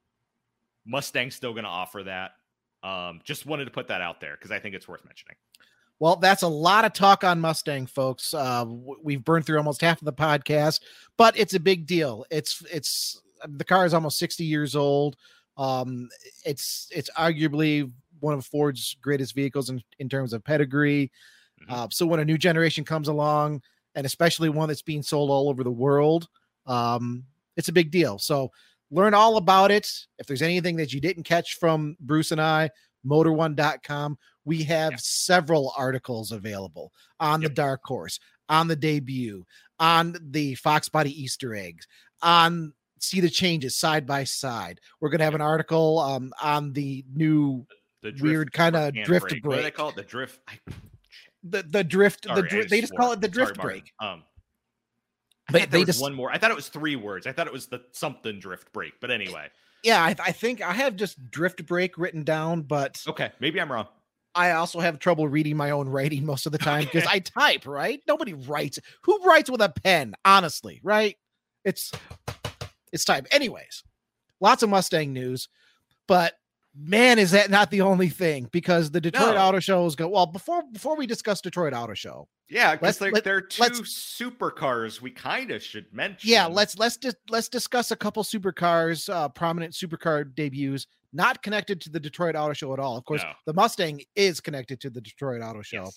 Speaker 2: Mustang's still going to offer that. Um, just wanted to put that out there because I think it's worth mentioning.
Speaker 1: Well, that's a lot of talk on Mustang, folks. Uh, w- we've burned through almost half of the podcast, but it's a big deal. It's it's the car is almost sixty years old. Um, it's it's arguably one of Ford's greatest vehicles in, in terms of pedigree.
Speaker 2: Mhm.
Speaker 1: Uh, so when a new generation comes along, and especially one that's being sold all over the world, um, it's a big deal. So learn all about it. If there's anything that you didn't catch from Bruce and I, motor one dot com, we have
Speaker 2: Yeah.
Speaker 1: several articles available on the
Speaker 2: Yep.
Speaker 1: Dark Horse, on the debut, on the Fox Body Easter eggs, on see the changes side by side. We're going to have an article um, on the new
Speaker 2: The
Speaker 1: Weird kinda
Speaker 2: and
Speaker 1: drift
Speaker 2: What do they
Speaker 1: brake.
Speaker 2: call it? The drift. I,
Speaker 1: the the drift
Speaker 2: sorry,
Speaker 1: the
Speaker 2: I
Speaker 1: dri- they just
Speaker 2: swore.
Speaker 1: call it the
Speaker 2: Sorry,
Speaker 1: drift
Speaker 2: Martin.
Speaker 1: brake.
Speaker 2: Um, I
Speaker 1: They-
Speaker 2: thought
Speaker 1: they
Speaker 2: there was
Speaker 1: just-
Speaker 2: one more. I thought it was three words. I thought it was the something drift brake. But anyway,
Speaker 1: Yeah, I, I think I have just drift brake written down, but
Speaker 2: okay, maybe I'm wrong.
Speaker 1: I also have trouble reading my own writing most of the time because
Speaker 2: Okay.
Speaker 1: I type, right? Nobody writes. Who writes with a pen? Honestly, right? It's it's type. Anyways, lots of Mustang news, but man, is that not the only thing? Because the Detroit
Speaker 2: No.
Speaker 1: Auto Show is go well before before we discuss Detroit Auto Show.
Speaker 2: Yeah, because
Speaker 1: Let's-
Speaker 2: there,
Speaker 1: let-
Speaker 2: there are 2
Speaker 1: let's-
Speaker 2: supercars we kind of should mention.
Speaker 1: Yeah, let's let's just let's discuss a couple supercars, uh, prominent supercar debuts, not connected to the Detroit Auto Show at all. Of course,
Speaker 2: No.
Speaker 1: the Mustang is connected to the Detroit Auto Show.
Speaker 2: Yes.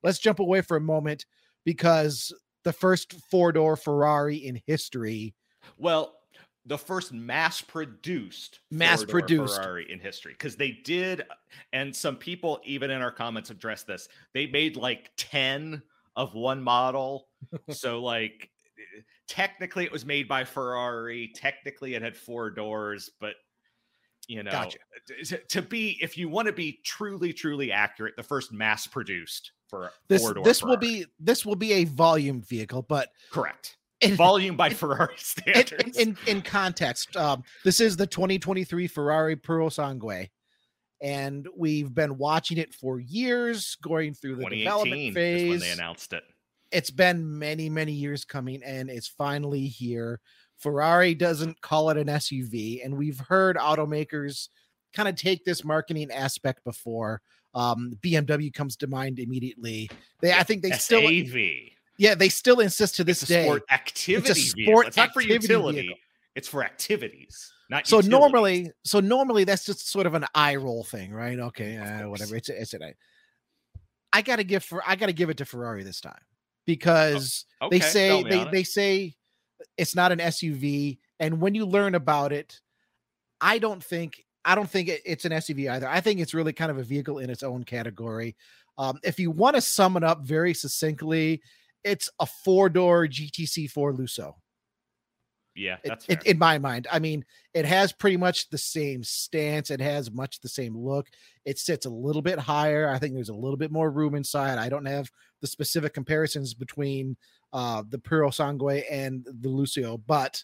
Speaker 1: let's jump away for a moment, because the first four-door Ferrari in history.
Speaker 2: Well, the first mass-produced
Speaker 1: mass-produced
Speaker 2: Ferrari in history, because they did, and some people even in our comments addressed this. They made like ten of one model, so like technically it was made by Ferrari. Technically it had four doors, but you know,
Speaker 1: gotcha.
Speaker 2: to, to be, if you want to be truly, truly accurate, the first mass-produced for
Speaker 1: this
Speaker 2: four-door
Speaker 1: this
Speaker 2: Ferrari.
Speaker 1: will be this will be a volume vehicle, but
Speaker 2: correct.
Speaker 1: In,
Speaker 2: volume by in, Ferrari standards.
Speaker 1: In, in, in context, um, this is the twenty twenty-three Ferrari Purosangue, and we've been watching it for years, going through the development phase.
Speaker 2: Is when they announced it.
Speaker 1: It's been many, many years coming, and it's finally here. Ferrari doesn't call it an S U V, and we've heard automakers kind of take this marketing aspect before. Um, B M W comes to mind immediately. They, I think they
Speaker 2: S A V.
Speaker 1: still, yeah, they still insist to this
Speaker 2: it's a
Speaker 1: day.
Speaker 2: Sport activity.
Speaker 1: It's a sport
Speaker 2: it's not for utility.
Speaker 1: Vehicle.
Speaker 2: It's for activities. Not
Speaker 1: so
Speaker 2: utilities.
Speaker 1: normally, so normally that's just sort of an eye roll thing, right? Okay, uh, whatever. It's it's an. I gotta give for I gotta give it to Ferrari this time, because
Speaker 2: oh, okay.
Speaker 1: they say they
Speaker 2: they
Speaker 1: say it's not an S U V, and when you learn about it, I don't think I don't think it, it's an S U V either. I think it's really kind of a vehicle in its own category. Um, if you want to sum it up very succinctly, it's a four-door G T C four Lusso.
Speaker 2: Yeah, that's
Speaker 1: it, it, in my mind. I mean, it has pretty much the same stance. It has much the same look. It sits a little bit higher. I think there's a little bit more room inside. I don't have the specific comparisons between uh, the Purosangue and the Lusso, but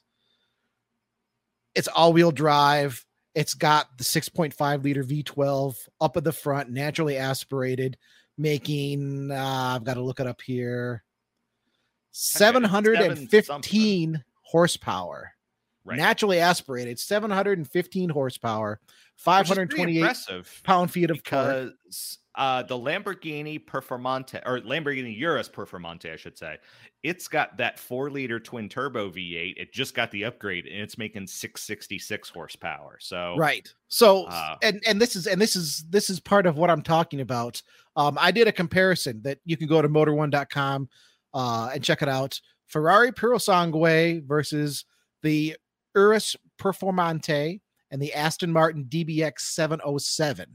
Speaker 1: it's all-wheel drive. It's got the six point five liter V twelve up at the front, naturally aspirated, making, uh, I've got to look it up here, seven hundred fifteen horsepower, right. Naturally aspirated, seven hundred fifteen horsepower, five hundred twenty-eight pound feet of
Speaker 2: because uh, the Lamborghini Performante, or Lamborghini Urus Performante, I should say, it's got that four liter twin turbo V eight. It just got the upgrade, and it's making six sixty-six horsepower. So
Speaker 1: right. So
Speaker 2: uh,
Speaker 1: and and this is and this is this is part of what I'm talking about. Um, I did a comparison that you can go to motor one dot com uh, and check it out. Ferrari Purosangue versus the Urus Performante and the Aston Martin D B X seven oh seven.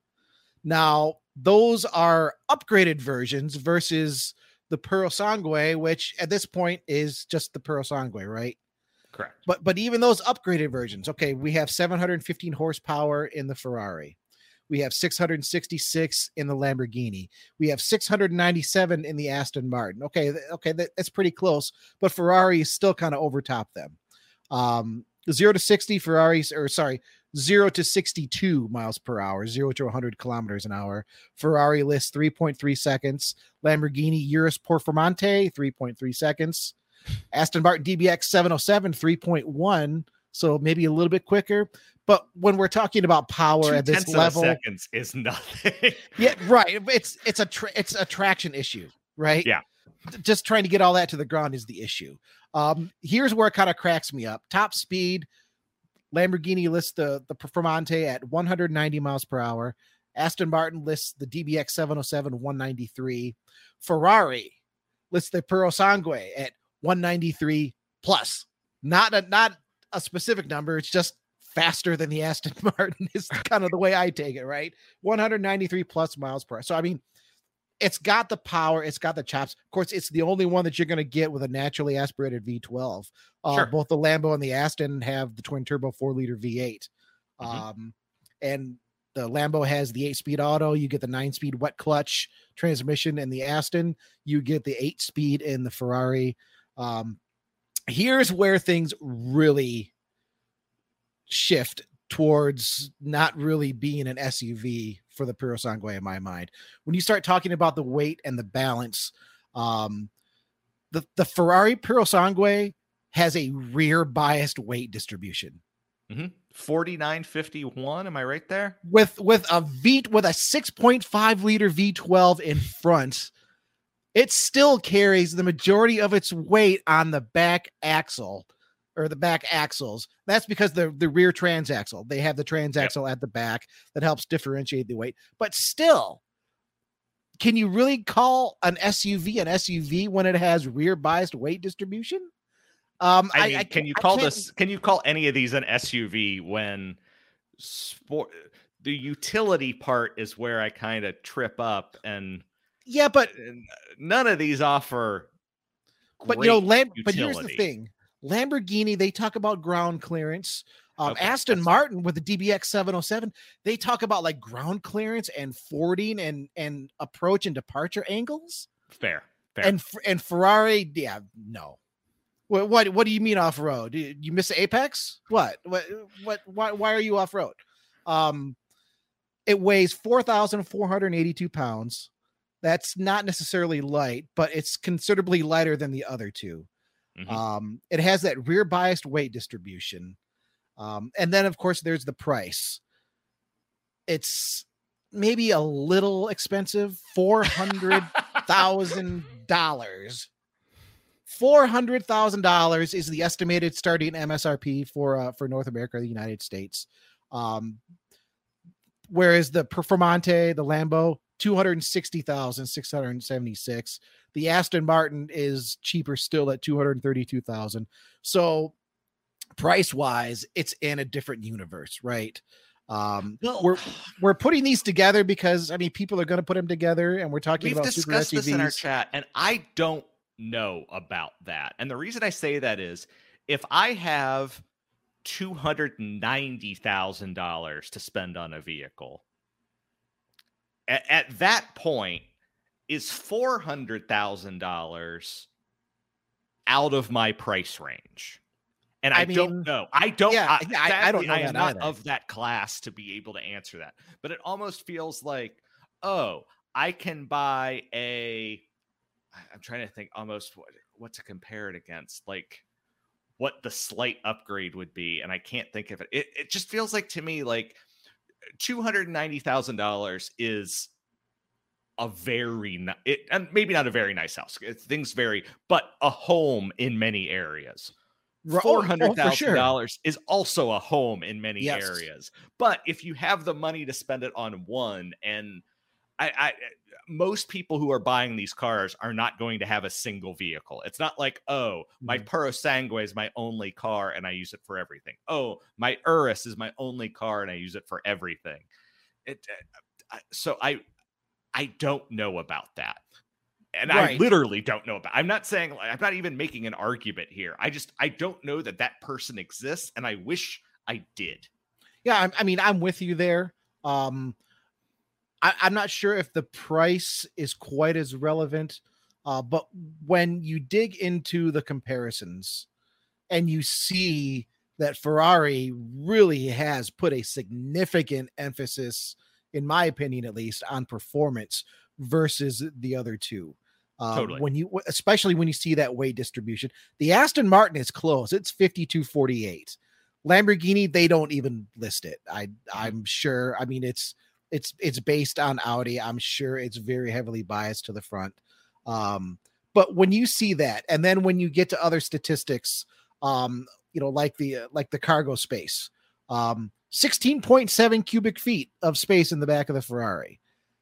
Speaker 1: Now, those are upgraded versions versus the Purosangue, which at this point is just the Purosangue, right?
Speaker 2: Correct.
Speaker 1: But but even those upgraded versions, okay, we have seven hundred fifteen horsepower in the Ferrari. We have six hundred sixty-six in the Lamborghini. We have six hundred ninety-seven in the Aston Martin. Okay, okay, that, that's pretty close, but Ferrari is still kind of overtop them. Um, zero to sixty Ferraris, or sorry, zero to sixty-two miles per hour, zero to one hundred kilometers an hour. Ferrari lists three point three seconds. Lamborghini Urus Performante, three point three seconds. Aston Martin D B X seven oh seven, three point one. So maybe a little bit quicker. But when we're talking about power
Speaker 2: Two
Speaker 1: at this level,
Speaker 2: seconds is nothing.
Speaker 1: Yeah, right. It's it's a tra- it's a traction issue, right?
Speaker 2: Yeah.
Speaker 1: Just trying to get all that to the ground is the issue. Um, here's where it kind of cracks me up. Top speed, Lamborghini lists the the Performante at one hundred ninety miles per hour. Aston Martin lists the D B X seven oh seven one ninety-three. Ferrari lists the Purosangue at one ninety-three plus. Not a not a specific number. It's just faster than the Aston Martin is kind of the way I take it, right? one hundred ninety-three plus miles per hour. So, I mean, it's got the power. It's got the chops. Of course, it's the only one that you're going to get with a naturally aspirated V twelve. Uh,
Speaker 2: sure.
Speaker 1: Both the Lambo and the Aston have the twin turbo four liter V eight. Mm-hmm. Um, and the Lambo has the eight speed auto. You get the nine speed wet clutch transmission in the Aston. You get the eight speed in the Ferrari. Um, here's where things really shift towards not really being an S U V for the Purosangue in my mind. When you start talking about the weight and the balance, um, the, the Ferrari Purosangue has a rear biased weight distribution.
Speaker 2: Mm-hmm. forty-nine fifty-one. Am I right there?
Speaker 1: With, with a V with a six point five liter V twelve in front, it still carries the majority of its weight on the back axle. Or the back axles. That's because the the rear transaxle. They have the transaxle yep. at the back that helps differentiate the weight. But still, can you really call an S U V an S U V when it has rear biased weight distribution? Um,
Speaker 2: I
Speaker 1: I,
Speaker 2: mean,
Speaker 1: I
Speaker 2: can you
Speaker 1: I
Speaker 2: call
Speaker 1: can't-
Speaker 2: this? Can you call any of these an S U V when sport? The utility part is where I kind of trip up, and
Speaker 1: Yeah, but
Speaker 2: and none of these offer.
Speaker 1: but you know,
Speaker 2: great
Speaker 1: Lam- but here's the
Speaker 2: utility.
Speaker 1: thing: Lamborghini, they talk about ground clearance. Um,
Speaker 2: Okay,
Speaker 1: Aston
Speaker 2: that's-
Speaker 1: Martin with the D B X seven oh seven, they talk about like ground clearance and fording and and approach and departure angles.
Speaker 2: Fair, fair.
Speaker 1: And F- and Ferrari, yeah, no. What what what do you mean off road? You, you miss the apex? What what what? Why why are you off road? Um, it weighs four thousand four hundred eighty-two pounds. That's not necessarily light, but it's considerably lighter than the other two.
Speaker 2: Mhm.
Speaker 1: Um, it has that rear biased weight distribution. Um, and then of course there's the price. It's maybe a little expensive, four hundred thousand dollars. Four hundred thousand dollars is the estimated starting M S R P for uh, for North America, the United States. Um, whereas the Performante, the Lambo, two hundred sixty thousand six hundred seventy-six. The Aston Martin is cheaper still at two hundred thirty-two thousand. So price wise, it's in a different universe, right? Um,
Speaker 2: Well,
Speaker 1: we're we're putting these together because I mean people are going to put them together, and we're talking
Speaker 2: We've
Speaker 1: about super
Speaker 2: discussed this in our
Speaker 1: S U Vs.
Speaker 2: chat, and I don't know about that. And the reason I say that is if I have two hundred ninety thousand dollars to spend on a vehicle, at, at that point, is four hundred thousand dollars out of my price range? And I,
Speaker 1: I mean,
Speaker 2: don't know. I don't.
Speaker 1: yeah,
Speaker 2: I,
Speaker 1: yeah, I- I don't
Speaker 2: sadly,
Speaker 1: know
Speaker 2: I am
Speaker 1: that
Speaker 2: not
Speaker 1: either.
Speaker 2: of that class to be able to answer that. But it almost feels like, oh, I can buy a. I'm trying to think almost what what to compare it against, like what the slight upgrade would be, and I can't think of it. It, it just feels like to me like two hundred ninety thousand dollars is a very ni- it, and maybe not a very nice house. It, things vary, but a home in many areas.
Speaker 1: Ro- oh,
Speaker 2: Four
Speaker 1: oh,
Speaker 2: hundred
Speaker 1: for
Speaker 2: thousand
Speaker 1: sure.
Speaker 2: dollars is also a home in many
Speaker 1: Yes.
Speaker 2: areas. But if you have the money to spend it on one, and I, I most people who are buying these cars are not going to have a single vehicle. It's not like, oh, my
Speaker 1: Mhm.
Speaker 2: Puro Sangue is my only car and I use it for everything. Oh, my Urus is my only car and I use it for everything. It uh, so I I don't know about that. And I
Speaker 1: Right.
Speaker 2: literally don't know about. I'm not saying I'm not even making an argument here. I just I don't know that that person exists, and I wish I did.
Speaker 1: Yeah, I, I mean, I'm with you there. Um, I, I'm not sure if the price is quite as relevant, uh, but when you dig into the comparisons and you see that Ferrari really has put a significant emphasis, in my opinion at least, on performance versus the other two. Um,
Speaker 2: Totally.
Speaker 1: When you, especially when you see that weight distribution, the Aston Martin is close. It's fifty-two forty-eight. Lamborghini, they don't even list it. I, I'm sure. I mean, it's it's it's based on Audi. I'm sure it's very heavily biased to the front. Um, but when you see that, and then when you get to other statistics, um, you know, like the uh, like the cargo space, um, sixteen point seven cubic feet of space in the back of the Ferrari.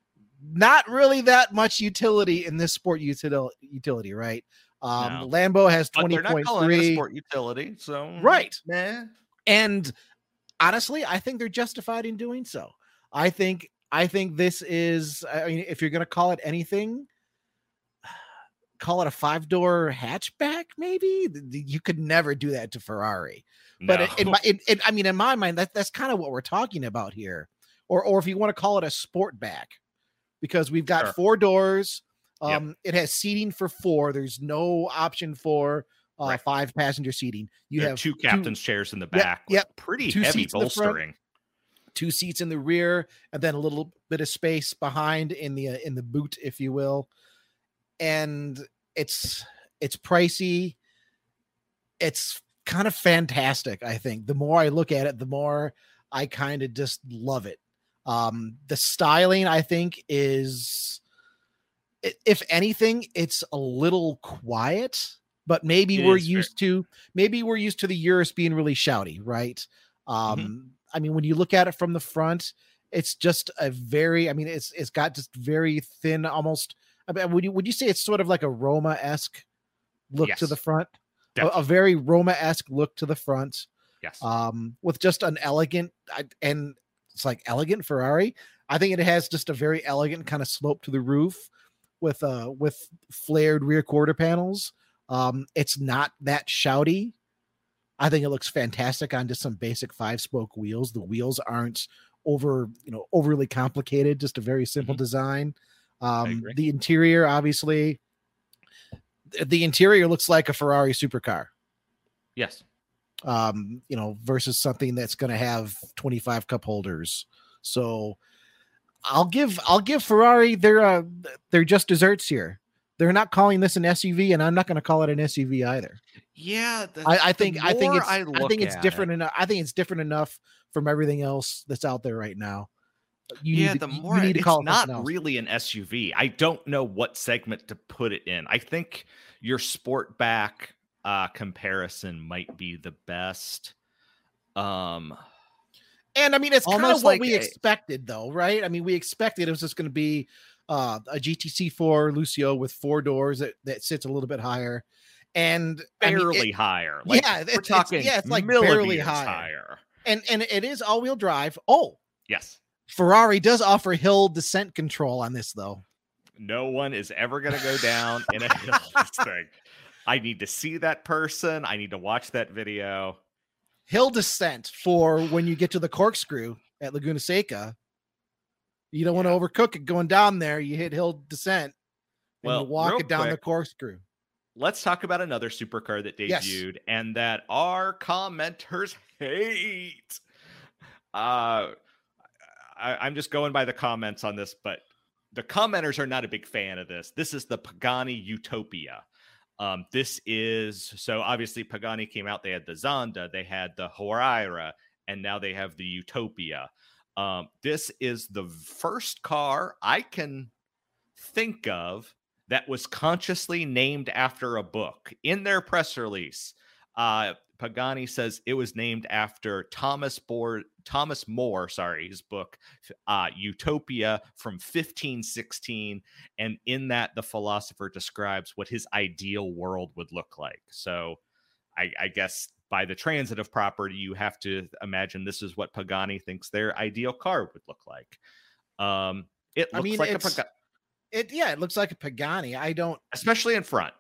Speaker 1: Not really that much utility in this sport util- utility, right? Um,
Speaker 2: No.
Speaker 1: Lambo has
Speaker 2: But
Speaker 1: twenty
Speaker 2: they're not
Speaker 1: point
Speaker 2: calling it a
Speaker 1: three,
Speaker 2: sport utility, so
Speaker 1: right?
Speaker 2: Nah.
Speaker 1: And honestly, I think they're justified in doing so. I think I think this is. I mean, if you're going to call it anything, call it a five door hatchback. Maybe you could never do that to Ferrari. But
Speaker 2: No.
Speaker 1: in my, in, in, I mean, in my mind, that that's kind of what we're talking about here. Or or if you want to call it a sportback, because we've got
Speaker 2: Sure.
Speaker 1: four doors.
Speaker 2: Yep.
Speaker 1: Um, it has seating for four. There's no option for uh,
Speaker 2: Right.
Speaker 1: five passenger seating. You
Speaker 2: There are
Speaker 1: have
Speaker 2: two captain's chairs in the
Speaker 1: Yep,
Speaker 2: back. with
Speaker 1: yep.
Speaker 2: Pretty
Speaker 1: Two
Speaker 2: heavy
Speaker 1: seats in the front.
Speaker 2: bolstering.
Speaker 1: two seats in the rear, and then a little bit of space behind in the uh, in the boot, if you will. And it's it's pricey. It's kind of fantastic. I think the more I look at it, the more I kind of just love it. Um, the styling, I think, is i- if anything, it's a little quiet. But maybe
Speaker 2: It
Speaker 1: we're
Speaker 2: is very-
Speaker 1: used to maybe we're used to the Urus being really shouty, right? Um,
Speaker 2: Mm-hmm.
Speaker 1: I mean, when you look at it from the front, It's just a very, I mean, it's it's got just very thin, almost. I mean, would you would you say it's sort of like a Roma-esque look
Speaker 2: yes,
Speaker 1: to the front? A, a very Roma-esque look to the front.
Speaker 2: Yes.
Speaker 1: Um, with just an elegant, and it's like elegant Ferrari. I think it has just a very elegant kind of slope to the roof with uh with flared rear quarter panels. Um, it's not that shouty. I think it looks fantastic on just some basic five spoke wheels. The wheels aren't over, you know, overly complicated, just a very simple mm-hmm. design. Um, the interior, obviously, the interior looks like a Ferrari supercar.
Speaker 2: Yes.
Speaker 1: Um, you know, versus something that's going to have twenty-five cup holders. So I'll give, I'll give Ferrari their, uh, they're just desserts here. They're not calling this an S U V, and I'm not going to call it an S U V either.
Speaker 2: Yeah, the,
Speaker 1: I, I think I think it's I,
Speaker 2: I
Speaker 1: think it's different
Speaker 2: it.
Speaker 1: enough. I think it's different enough from everything else that's out there right now. You
Speaker 2: yeah,
Speaker 1: need
Speaker 2: the
Speaker 1: to,
Speaker 2: more
Speaker 1: you need to
Speaker 2: it's
Speaker 1: call it
Speaker 2: not really an S U V. I don't know what segment to put it in. I think your Sportback uh, comparison might be the best. Um,
Speaker 1: and I mean, it's kind of what
Speaker 2: like
Speaker 1: we
Speaker 2: a,
Speaker 1: expected, though, right? I mean, we expected it was just going to be uh, a G T C four Lucio with four doors that, that sits a little bit higher. And
Speaker 2: barely
Speaker 1: I mean, it,
Speaker 2: higher. Like,
Speaker 1: yeah,
Speaker 2: we're talking
Speaker 1: it's, yeah, it's like
Speaker 2: millimeters
Speaker 1: barely higher.
Speaker 2: higher.
Speaker 1: And and it is all-wheel drive. Oh,
Speaker 2: yes.
Speaker 1: Ferrari does offer hill descent control on this, though.
Speaker 2: No one is ever going to go down in a hill this thing. I need to see that person. I need to watch that video.
Speaker 1: Hill descent for when you get to the corkscrew at Laguna Seca. You don't yeah. want to overcook it going down there. You hit hill descent and
Speaker 2: well,
Speaker 1: you walk it down
Speaker 2: quick,
Speaker 1: the corkscrew.
Speaker 2: Let's talk about another supercar that debuted yes. and that our commenters hate. Uh, I, I'm just going by the comments on this, but the commenters are not a big fan of this. This is the Pagani Utopia. Um, this is, so obviously Pagani came out, they had the Zonda, they had the Huayra, and now they have the Utopia. Um, this is the first car I can think of that was consciously named after a book. In their press release, uh, Pagani says it was named after Thomas More, Thomas More, sorry, his book, uh, Utopia from fifteen sixteen. And in that, the philosopher describes what his ideal world would look like. So I, I guess by the transitive property, you have to imagine this is what Pagani thinks their ideal car would look like. Um, it looks I mean, like a Pagani.
Speaker 1: It, yeah, it looks like a Pagani. I don't,
Speaker 2: especially in front.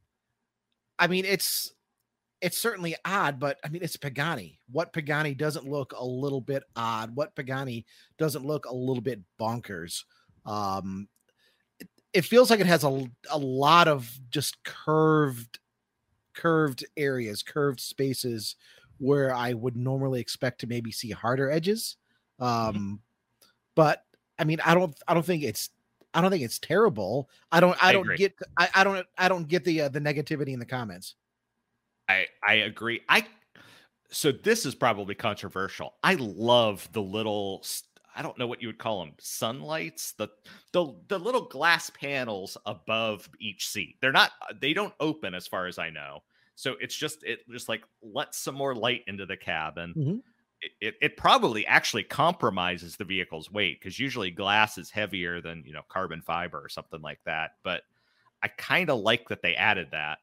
Speaker 1: I mean, it's, it's certainly odd, but I mean, it's Pagani. What Pagani doesn't look a little bit odd? What Pagani doesn't look a little bit bonkers? Um, it, it feels like it has a, a lot of just curved, curved areas, curved spaces where I would normally expect to maybe see harder edges. Um, mm-hmm. But I mean, I don't, I don't think it's, I don't think it's terrible. I don't, I, I don't agree. get, I, I don't, I don't get the, uh, the negativity in the comments.
Speaker 2: I, I agree. I, so this is probably controversial. I love the little, I don't know what you would call them, sunlights, the, the, the little glass panels above each seat. They're not, they don't open as far as I know. So it's just, it just like lets some more light into the cabin. Mm-hmm. It, it, it probably actually compromises the vehicle's weight because usually glass is heavier than, you know, carbon fiber or something like that. But I kind of like that they added that.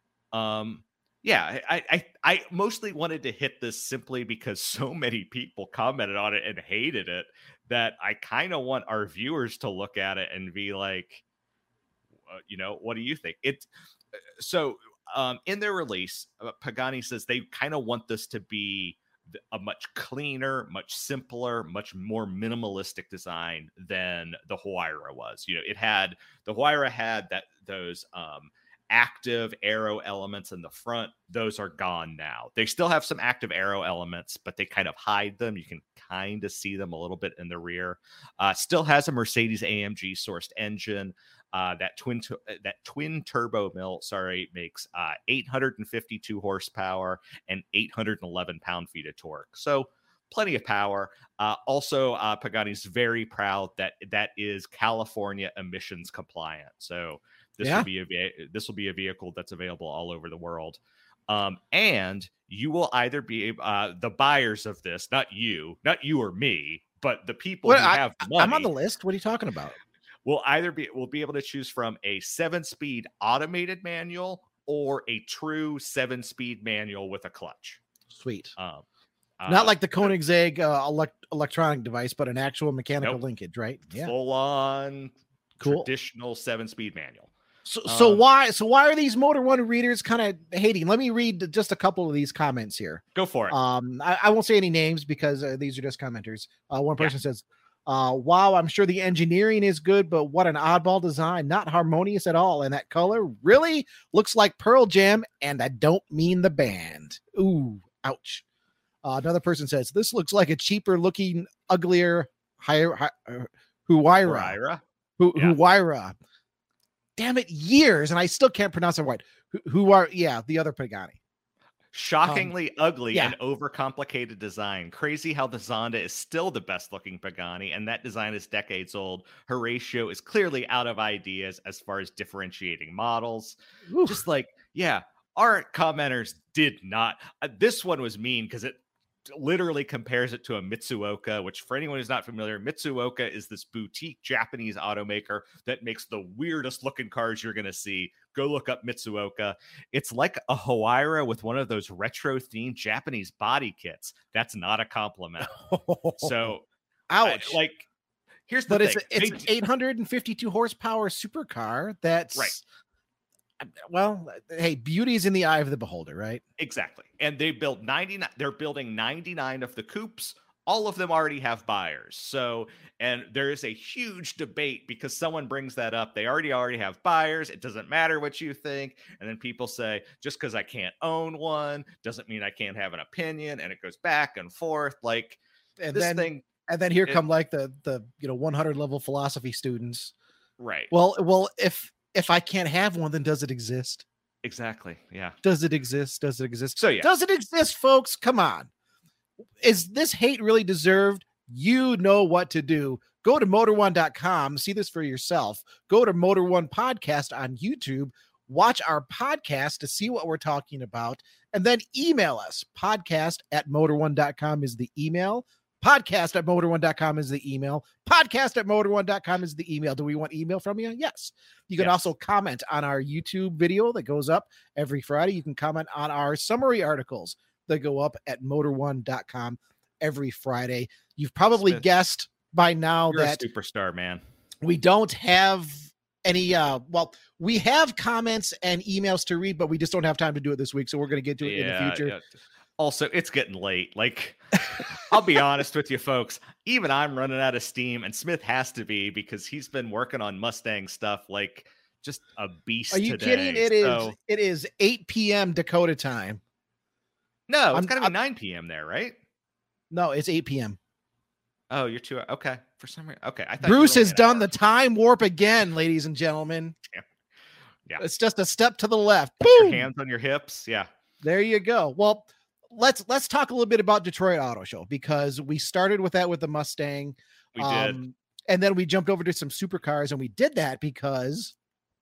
Speaker 2: Um, yeah, I, I, I mostly wanted to hit this simply because so many people commented on it and hated it that I kind of want our viewers to look at it and be like, uh, you know, what do you think? It's so um, in their release, uh, Pagani says they kind of want this to be a much cleaner, much simpler, much more minimalistic design than the Huayra was. You know, it had the Huayra had that those um, active aero elements in the front. Those are gone now. They still have some active aero elements, but they kind of hide them. You can kind of see them a little bit in the rear. Uh, still has a Mercedes A M G sourced engine. Uh, that twin tu- that twin turbo mill, sorry, makes uh, eight hundred fifty-two horsepower and eight hundred eleven pound-feet of torque. So plenty of power. Uh, also, uh, Pagani's very proud that that is California emissions compliant. So this yeah. will be a this will be a vehicle that's available all over the world. Um, and you will either be uh, the buyers of this, not you, not you or me, but the people
Speaker 1: What,
Speaker 2: who
Speaker 1: I,
Speaker 2: have
Speaker 1: I-
Speaker 2: money
Speaker 1: I'm on the list. What are you talking about?
Speaker 2: will either be will be able to choose from a seven-speed automated manual or a true seven-speed manual with a clutch.
Speaker 1: Sweet.
Speaker 2: Um,
Speaker 1: Not
Speaker 2: uh,
Speaker 1: like the Koenigsegg uh, elect- electronic device, but an actual mechanical
Speaker 2: Nope.
Speaker 1: linkage, right? Yeah.
Speaker 2: full on
Speaker 1: Cool.
Speaker 2: traditional seven-speed manual.
Speaker 1: So, so
Speaker 2: Um,
Speaker 1: why so why are these Motor One readers kind of hating? Let me read just a couple of these comments here.
Speaker 2: Go for it.
Speaker 1: Um, I, I won't say any names because uh, these are just commenters. Uh, one
Speaker 2: Yeah.
Speaker 1: person says, uh, "Wow, I'm sure the engineering is good, but what an oddball design! Not harmonious at all. And that color really looks like Pearl Jam, and I don't mean the band. Ooh, ouch." Uh, another person says, "This looks like a cheaper looking, uglier higher hi, uh, Huayra.
Speaker 2: Huayra?
Speaker 1: Hu-
Speaker 2: Yeah.
Speaker 1: Huayra. Damn it, years, and I still can't pronounce it right. Who, who are yeah, the other Pagani.
Speaker 2: Shockingly ugly
Speaker 1: yeah.
Speaker 2: and overcomplicated design. Crazy how the Zonda is still the best looking Pagani, and that design is decades old. Horatio is clearly out of ideas as far as differentiating models.
Speaker 1: Oof.
Speaker 2: Just like, yeah, our commenters did not. Uh, this one was mean because it literally compares it to a Mitsuoka, which for anyone who's not familiar, Mitsuoka is this boutique Japanese automaker that makes the weirdest looking cars you're going to see. Go look up Mitsuoka. It's like a Huayra with one of those retro themed Japanese body kits. That's not a compliment. So,
Speaker 1: ouch.
Speaker 2: I, like, here's the
Speaker 1: but
Speaker 2: thing.
Speaker 1: it's it's
Speaker 2: They-
Speaker 1: an eight hundred fifty-two horsepower supercar. That's
Speaker 2: Right.
Speaker 1: Well, hey, beauty is in the eye of the beholder, right?
Speaker 2: Exactly. And they built ninety-nine, they're building ninety-nine of the coupes. All of them already have buyers. So, and there is a huge debate because someone brings that up. They already already have buyers. It doesn't matter what you think. And then people say, just because I can't own one doesn't mean I can't have an opinion. And it goes back and forth. Like
Speaker 1: And
Speaker 2: this
Speaker 1: then
Speaker 2: thing.
Speaker 1: and then here
Speaker 2: it-
Speaker 1: come like the the you know one hundred level philosophy students.
Speaker 2: Right.
Speaker 1: Well, well, if if I can't have one, then does it exist?
Speaker 2: Exactly. Yeah.
Speaker 1: Does it exist? Does it exist?
Speaker 2: So, yeah.
Speaker 1: Does it exist, folks? Come on. Is this hate really deserved? You know what to do. Go to motor one dot com, see this for yourself. Go to Motor One Podcast on YouTube, watch our podcast to see what we're talking about, and then email us. Podcast at motor one dot com is the email. Podcast at motor one dot com is the email. Podcast at motor one dot com is the email. Do we want email from you? Yes. You can
Speaker 2: Yes.
Speaker 1: also comment on our YouTube video that goes up every Friday. You can comment on our summary articles that go up at motor one dot com every Friday. You've probably
Speaker 2: Smith,
Speaker 1: guessed by now
Speaker 2: You're
Speaker 1: that
Speaker 2: a superstar, man.
Speaker 1: we don't have any uh well we have comments and emails to read, but we just don't have time to do it this week, so we're going to get to it in the future.
Speaker 2: yeah. Also, it's getting late. Like, I'll be honest with you folks, even I'm running out of steam, and Smith has to be because he's been working on Mustang stuff like just a beast.
Speaker 1: Are you
Speaker 2: today.
Speaker 1: kidding? It is
Speaker 2: So,
Speaker 1: it is eight p.m. Dakota time.
Speaker 2: no, it's
Speaker 1: I'm-
Speaker 2: gotta be
Speaker 1: I'm-
Speaker 2: nine p.m. there, right?
Speaker 1: No, it's eight p.m.
Speaker 2: Oh, you're too okay. For some reason, okay. I thought you
Speaker 1: Bruce
Speaker 2: were only
Speaker 1: has
Speaker 2: an
Speaker 1: done
Speaker 2: hour.
Speaker 1: the time warp again, ladies and gentlemen.
Speaker 2: Yeah.
Speaker 1: It's just a step to the left.
Speaker 2: Put your
Speaker 1: Boom!
Speaker 2: hands on your hips. Yeah.
Speaker 1: There you go. Well, let's let's talk a little bit about Detroit Auto Show, because we started with that with the Mustang.
Speaker 2: We did.
Speaker 1: Um, and then we jumped over to some supercars, and we did that because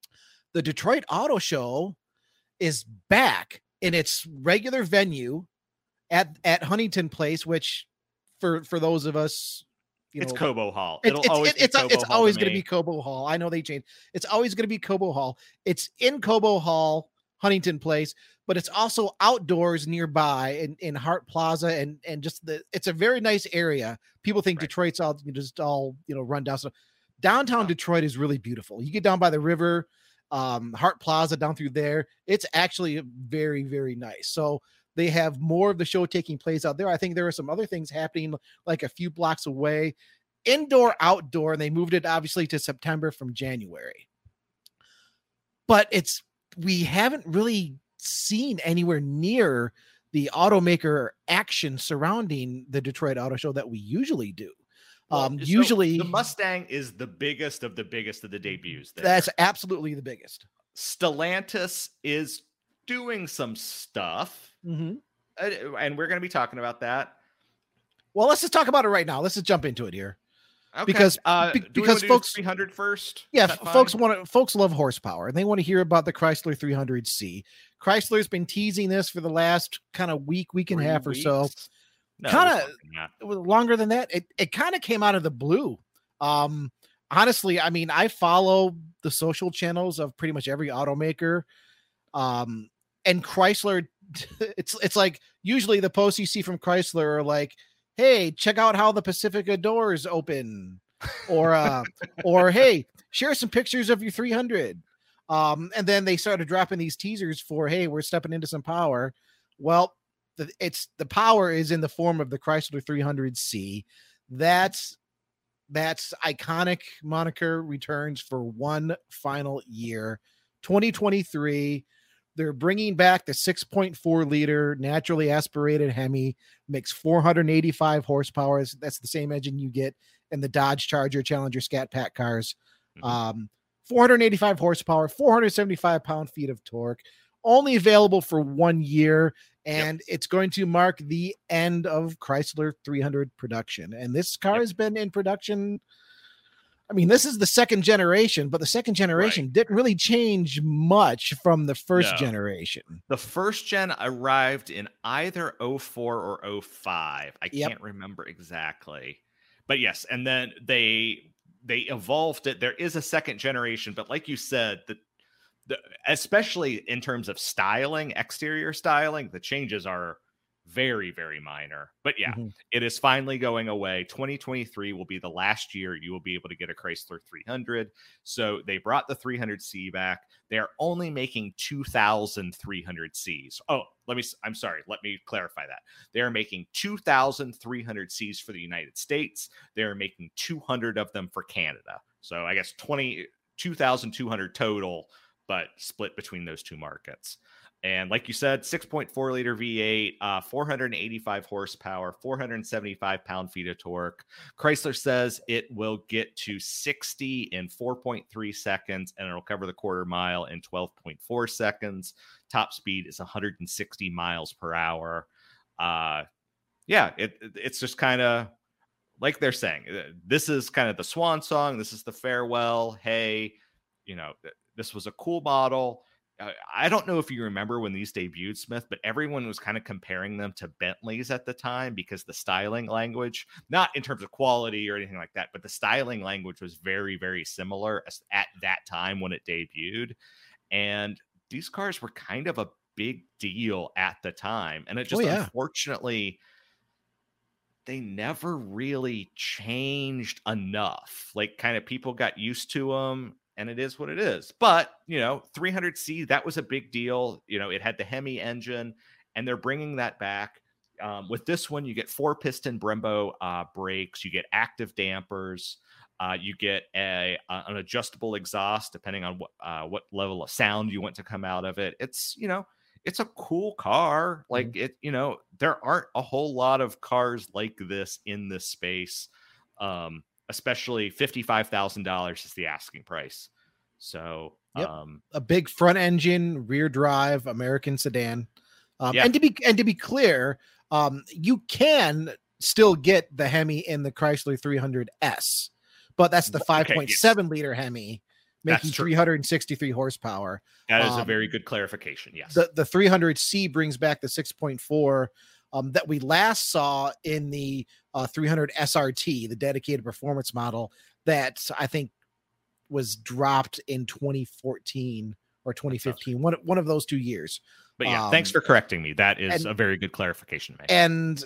Speaker 1: the Detroit Auto Show is back in its regular venue at at Huntington Place, which for for those of us, you
Speaker 2: It's
Speaker 1: know,
Speaker 2: Cobo Hall.
Speaker 1: It's
Speaker 2: It'll
Speaker 1: it's
Speaker 2: always
Speaker 1: it's, it's,
Speaker 2: be Cobo
Speaker 1: it's
Speaker 2: Hall
Speaker 1: always
Speaker 2: to
Speaker 1: going to
Speaker 2: me.
Speaker 1: be Cobo Hall. I know they changed. It's always going to be Cobo Hall. It's in Cobo Hall, Huntington Place, but it's also outdoors nearby in, in Hart Plaza, and and just the it's a very nice area. People think
Speaker 2: Right.
Speaker 1: Detroit's all you know, just all you know run down. So downtown
Speaker 2: Oh.
Speaker 1: Detroit is really beautiful. You get down by the river, um, Hart Plaza down through there. It's actually very very nice. So they have more of the show taking place out there. I think there are some other things happening like a few blocks away. Indoor, outdoor, and they moved it obviously to September from January. But it's we haven't really seen anywhere near the automaker action surrounding the Detroit Auto Show that we usually do.
Speaker 2: Well,
Speaker 1: um,
Speaker 2: so
Speaker 1: usually
Speaker 2: the Mustang is the biggest of the biggest of the debuts. There.
Speaker 1: that's absolutely the biggest.
Speaker 2: Stellantis is doing some stuff,
Speaker 1: Mm-hmm.
Speaker 2: uh, and we're going to be talking about that.
Speaker 1: Well, let's just talk about it right now. Let's just jump into it here.
Speaker 2: Okay.
Speaker 1: Because-
Speaker 2: uh,
Speaker 1: be-
Speaker 2: do we
Speaker 1: because
Speaker 2: wanna do
Speaker 1: folks-
Speaker 2: three hundred first.
Speaker 1: Yeah,
Speaker 2: Is that
Speaker 1: f- folks
Speaker 2: fine?
Speaker 1: want to folks love horsepower, and they want to hear about the Chrysler three hundred C. Chrysler's been teasing this for the last kind of week, week and a
Speaker 2: Three
Speaker 1: half or so.
Speaker 2: weeks. No,
Speaker 1: kind of longer than that. It it kind of came out of the blue. Um, honestly, I mean, I follow the social channels of pretty much every automaker. Um, and Chrysler, it's it's like usually the posts you see from Chrysler are like, "Hey, check out how the Pacifica doors open," or uh, or "Hey, share some pictures of your three hundred." Um, and then they started dropping these teasers for, "Hey, we're stepping into some power." Well, the, it's the power is in the form of the Chrysler three hundred C. That's that's iconic moniker returns for one final year, twenty twenty-three. They're bringing back the six point four liter naturally aspirated Hemi, makes four hundred eighty-five horsepower. That's the same engine you get in the Dodge Charger, Challenger, Scat Pack cars. Mm-hmm. Um, four hundred eighty-five horsepower, four hundred seventy-five pound-feet of torque, only available for one year, and yep. it's going to mark the end of Chrysler three hundred production. And this car yep. has been in production. I mean, this is the second generation, but the second generation right. didn't really change much from the first no. generation.
Speaker 2: The first gen arrived in either oh four or oh five. I yep. can't remember exactly. But yes, and then they they evolved it. There is a second generation, but like you said, the, the especially in terms of styling, exterior styling, the changes are very, very minor. But yeah, mm-hmm. it is finally going away. twenty twenty-three will be the last year you will be able to get a Chrysler three hundred. So they brought the three hundred C back. They're only making two thousand three hundred Cs. Oh, let me, I'm sorry. Let me clarify that. They're making two thousand three hundred Cs for the United States. They're making two hundred of them for Canada. So I guess twenty, two thousand two hundred total, but split between those two markets. And like you said, six point four liter V eight, uh, four hundred eighty-five horsepower, four hundred seventy-five pound-feet of torque. Chrysler says it will get to sixty in four point three seconds, and it'll cover the quarter mile in twelve point four seconds. Top speed is one hundred sixty miles per hour. Uh, yeah, it, it's just kind of like they're saying, this is kind of the swan song. This is the farewell. Hey, you know, this was a cool model. I don't know if you remember when these debuted, Smith, but everyone was kind of comparing them to Bentleys at the time because the styling language, not in terms of quality or anything like that, but the styling language was very, very similar at that time when it debuted. And these cars were kind of a big deal at the time. And it just, oh, yeah. unfortunately, they never really changed enough. Like, kind of people got used to them. And it is what it is. But, you know, three hundred C, that was a big deal. You know, it had the Hemi engine, and they're bringing that back. Um, with this one, you get four piston Brembo uh, brakes. You get active dampers. Uh, you get a, a an adjustable exhaust, depending on what uh, what level of sound you want to come out of it. It's, you know, it's a cool car. Like mm-hmm. it, you know, there aren't a whole lot of cars like this in this space. Um, especially fifty-five thousand dollars is the asking price. So
Speaker 1: yep.
Speaker 2: um,
Speaker 1: a big front engine, rear drive, American sedan. Um,
Speaker 2: yeah.
Speaker 1: And to be, and to be clear, um, you can still get the Hemi in the Chrysler three hundred S, but that's the five point seven okay, yes. liter Hemi making three hundred sixty-three horsepower.
Speaker 2: That is
Speaker 1: um,
Speaker 2: a very good clarification. Yes.
Speaker 1: The, the three hundred C brings back the six point four Um, that we last saw in the uh, three hundred S R T, the dedicated performance model that I think was dropped in twenty fourteen or twenty fifteen, one, one of those two years.
Speaker 2: But yeah,
Speaker 1: um,
Speaker 2: thanks for correcting me. That is
Speaker 1: and,
Speaker 2: a very good clarification. Man.
Speaker 1: And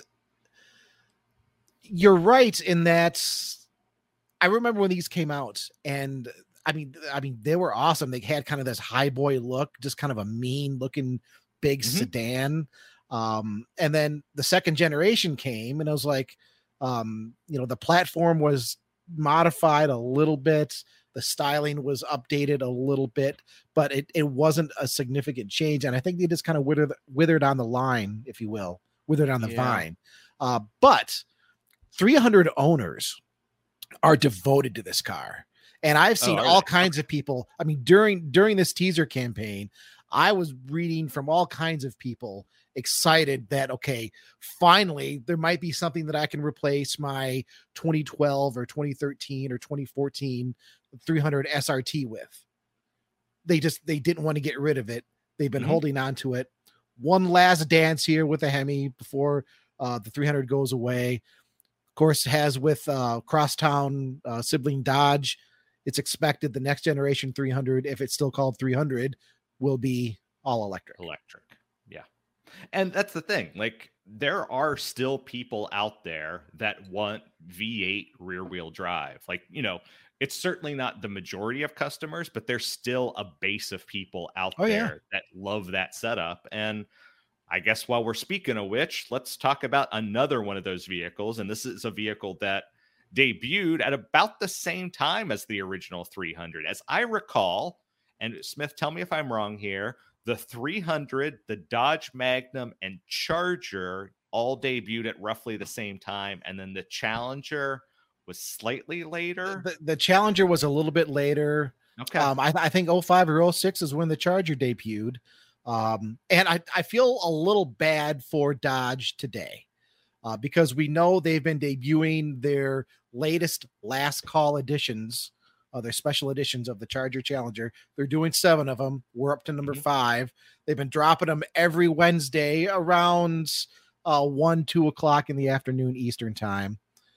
Speaker 1: you're right in that I remember when these came out, and I mean, I mean, they were awesome. They had kind of this high boy look, just kind of a mean looking big mm-hmm. sedan. Um, and then the second generation came, and I was like, um, you know, the platform was modified a little bit. The styling was updated a little bit, but it, it wasn't a significant change. And I think they just kind of withered, withered on the line, if you will, withered on the yeah. vine. Uh, but three hundred owners are devoted to this car. And I've seen oh, all they? kinds of people. I mean, during, during this teaser campaign, I was reading from all kinds of people excited that, okay, finally there might be something that I can replace my twenty twelve or twenty thirteen or twenty fourteen three hundred S R T with. They just, they didn't want to get rid of it. They've been mm-hmm. holding on to it. One last dance here with the Hemi before Uh, the three hundred goes away. Of course, has with uh, Crosstown uh, sibling Dodge, it's expected the next generation three hundred, if it's still called three hundred, will be all electric.
Speaker 2: Electric. Yeah. And that's the thing. Like, there are still people out there that want V eight rear wheel drive. Like, you know, it's certainly not the majority of customers, but there's still a base of people out
Speaker 1: oh,
Speaker 2: there
Speaker 1: yeah.
Speaker 2: that love that setup. And I guess while we're speaking of which, let's talk about another one of those vehicles. And this is a vehicle that debuted at about the same time as the original three hundred. As I recall, and Smith, tell me if I'm wrong here, the three hundred, the Dodge Magnum, and Charger all debuted at roughly the same time. And then the Challenger was slightly later.
Speaker 1: The, the Challenger was a little bit later.
Speaker 2: Okay.
Speaker 1: Um, I, I think oh five or oh six is when the Charger debuted. Um, and I, I feel a little bad for Dodge today uh, because we know they've been debuting their latest last call editions, uh, their special editions of the Charger Challenger. They're doing seven of them. We're up to number mm-hmm. five. They've been dropping them every Wednesday around uh, one, two o'clock in the afternoon Eastern time.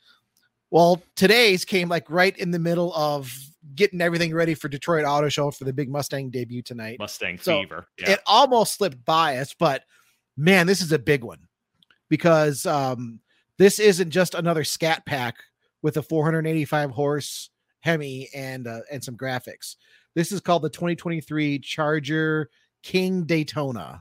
Speaker 1: Well, today's came like right in the middle of getting everything ready for Detroit Auto Show for the big Mustang debut tonight.
Speaker 2: Mustang
Speaker 1: so
Speaker 2: fever. Yeah.
Speaker 1: It almost slipped by us, but man, this is a big one because um, this isn't just another scat pack with a four hundred eighty-five horse Hemi and uh, and some graphics. This is called the twenty twenty-three Charger King Daytona,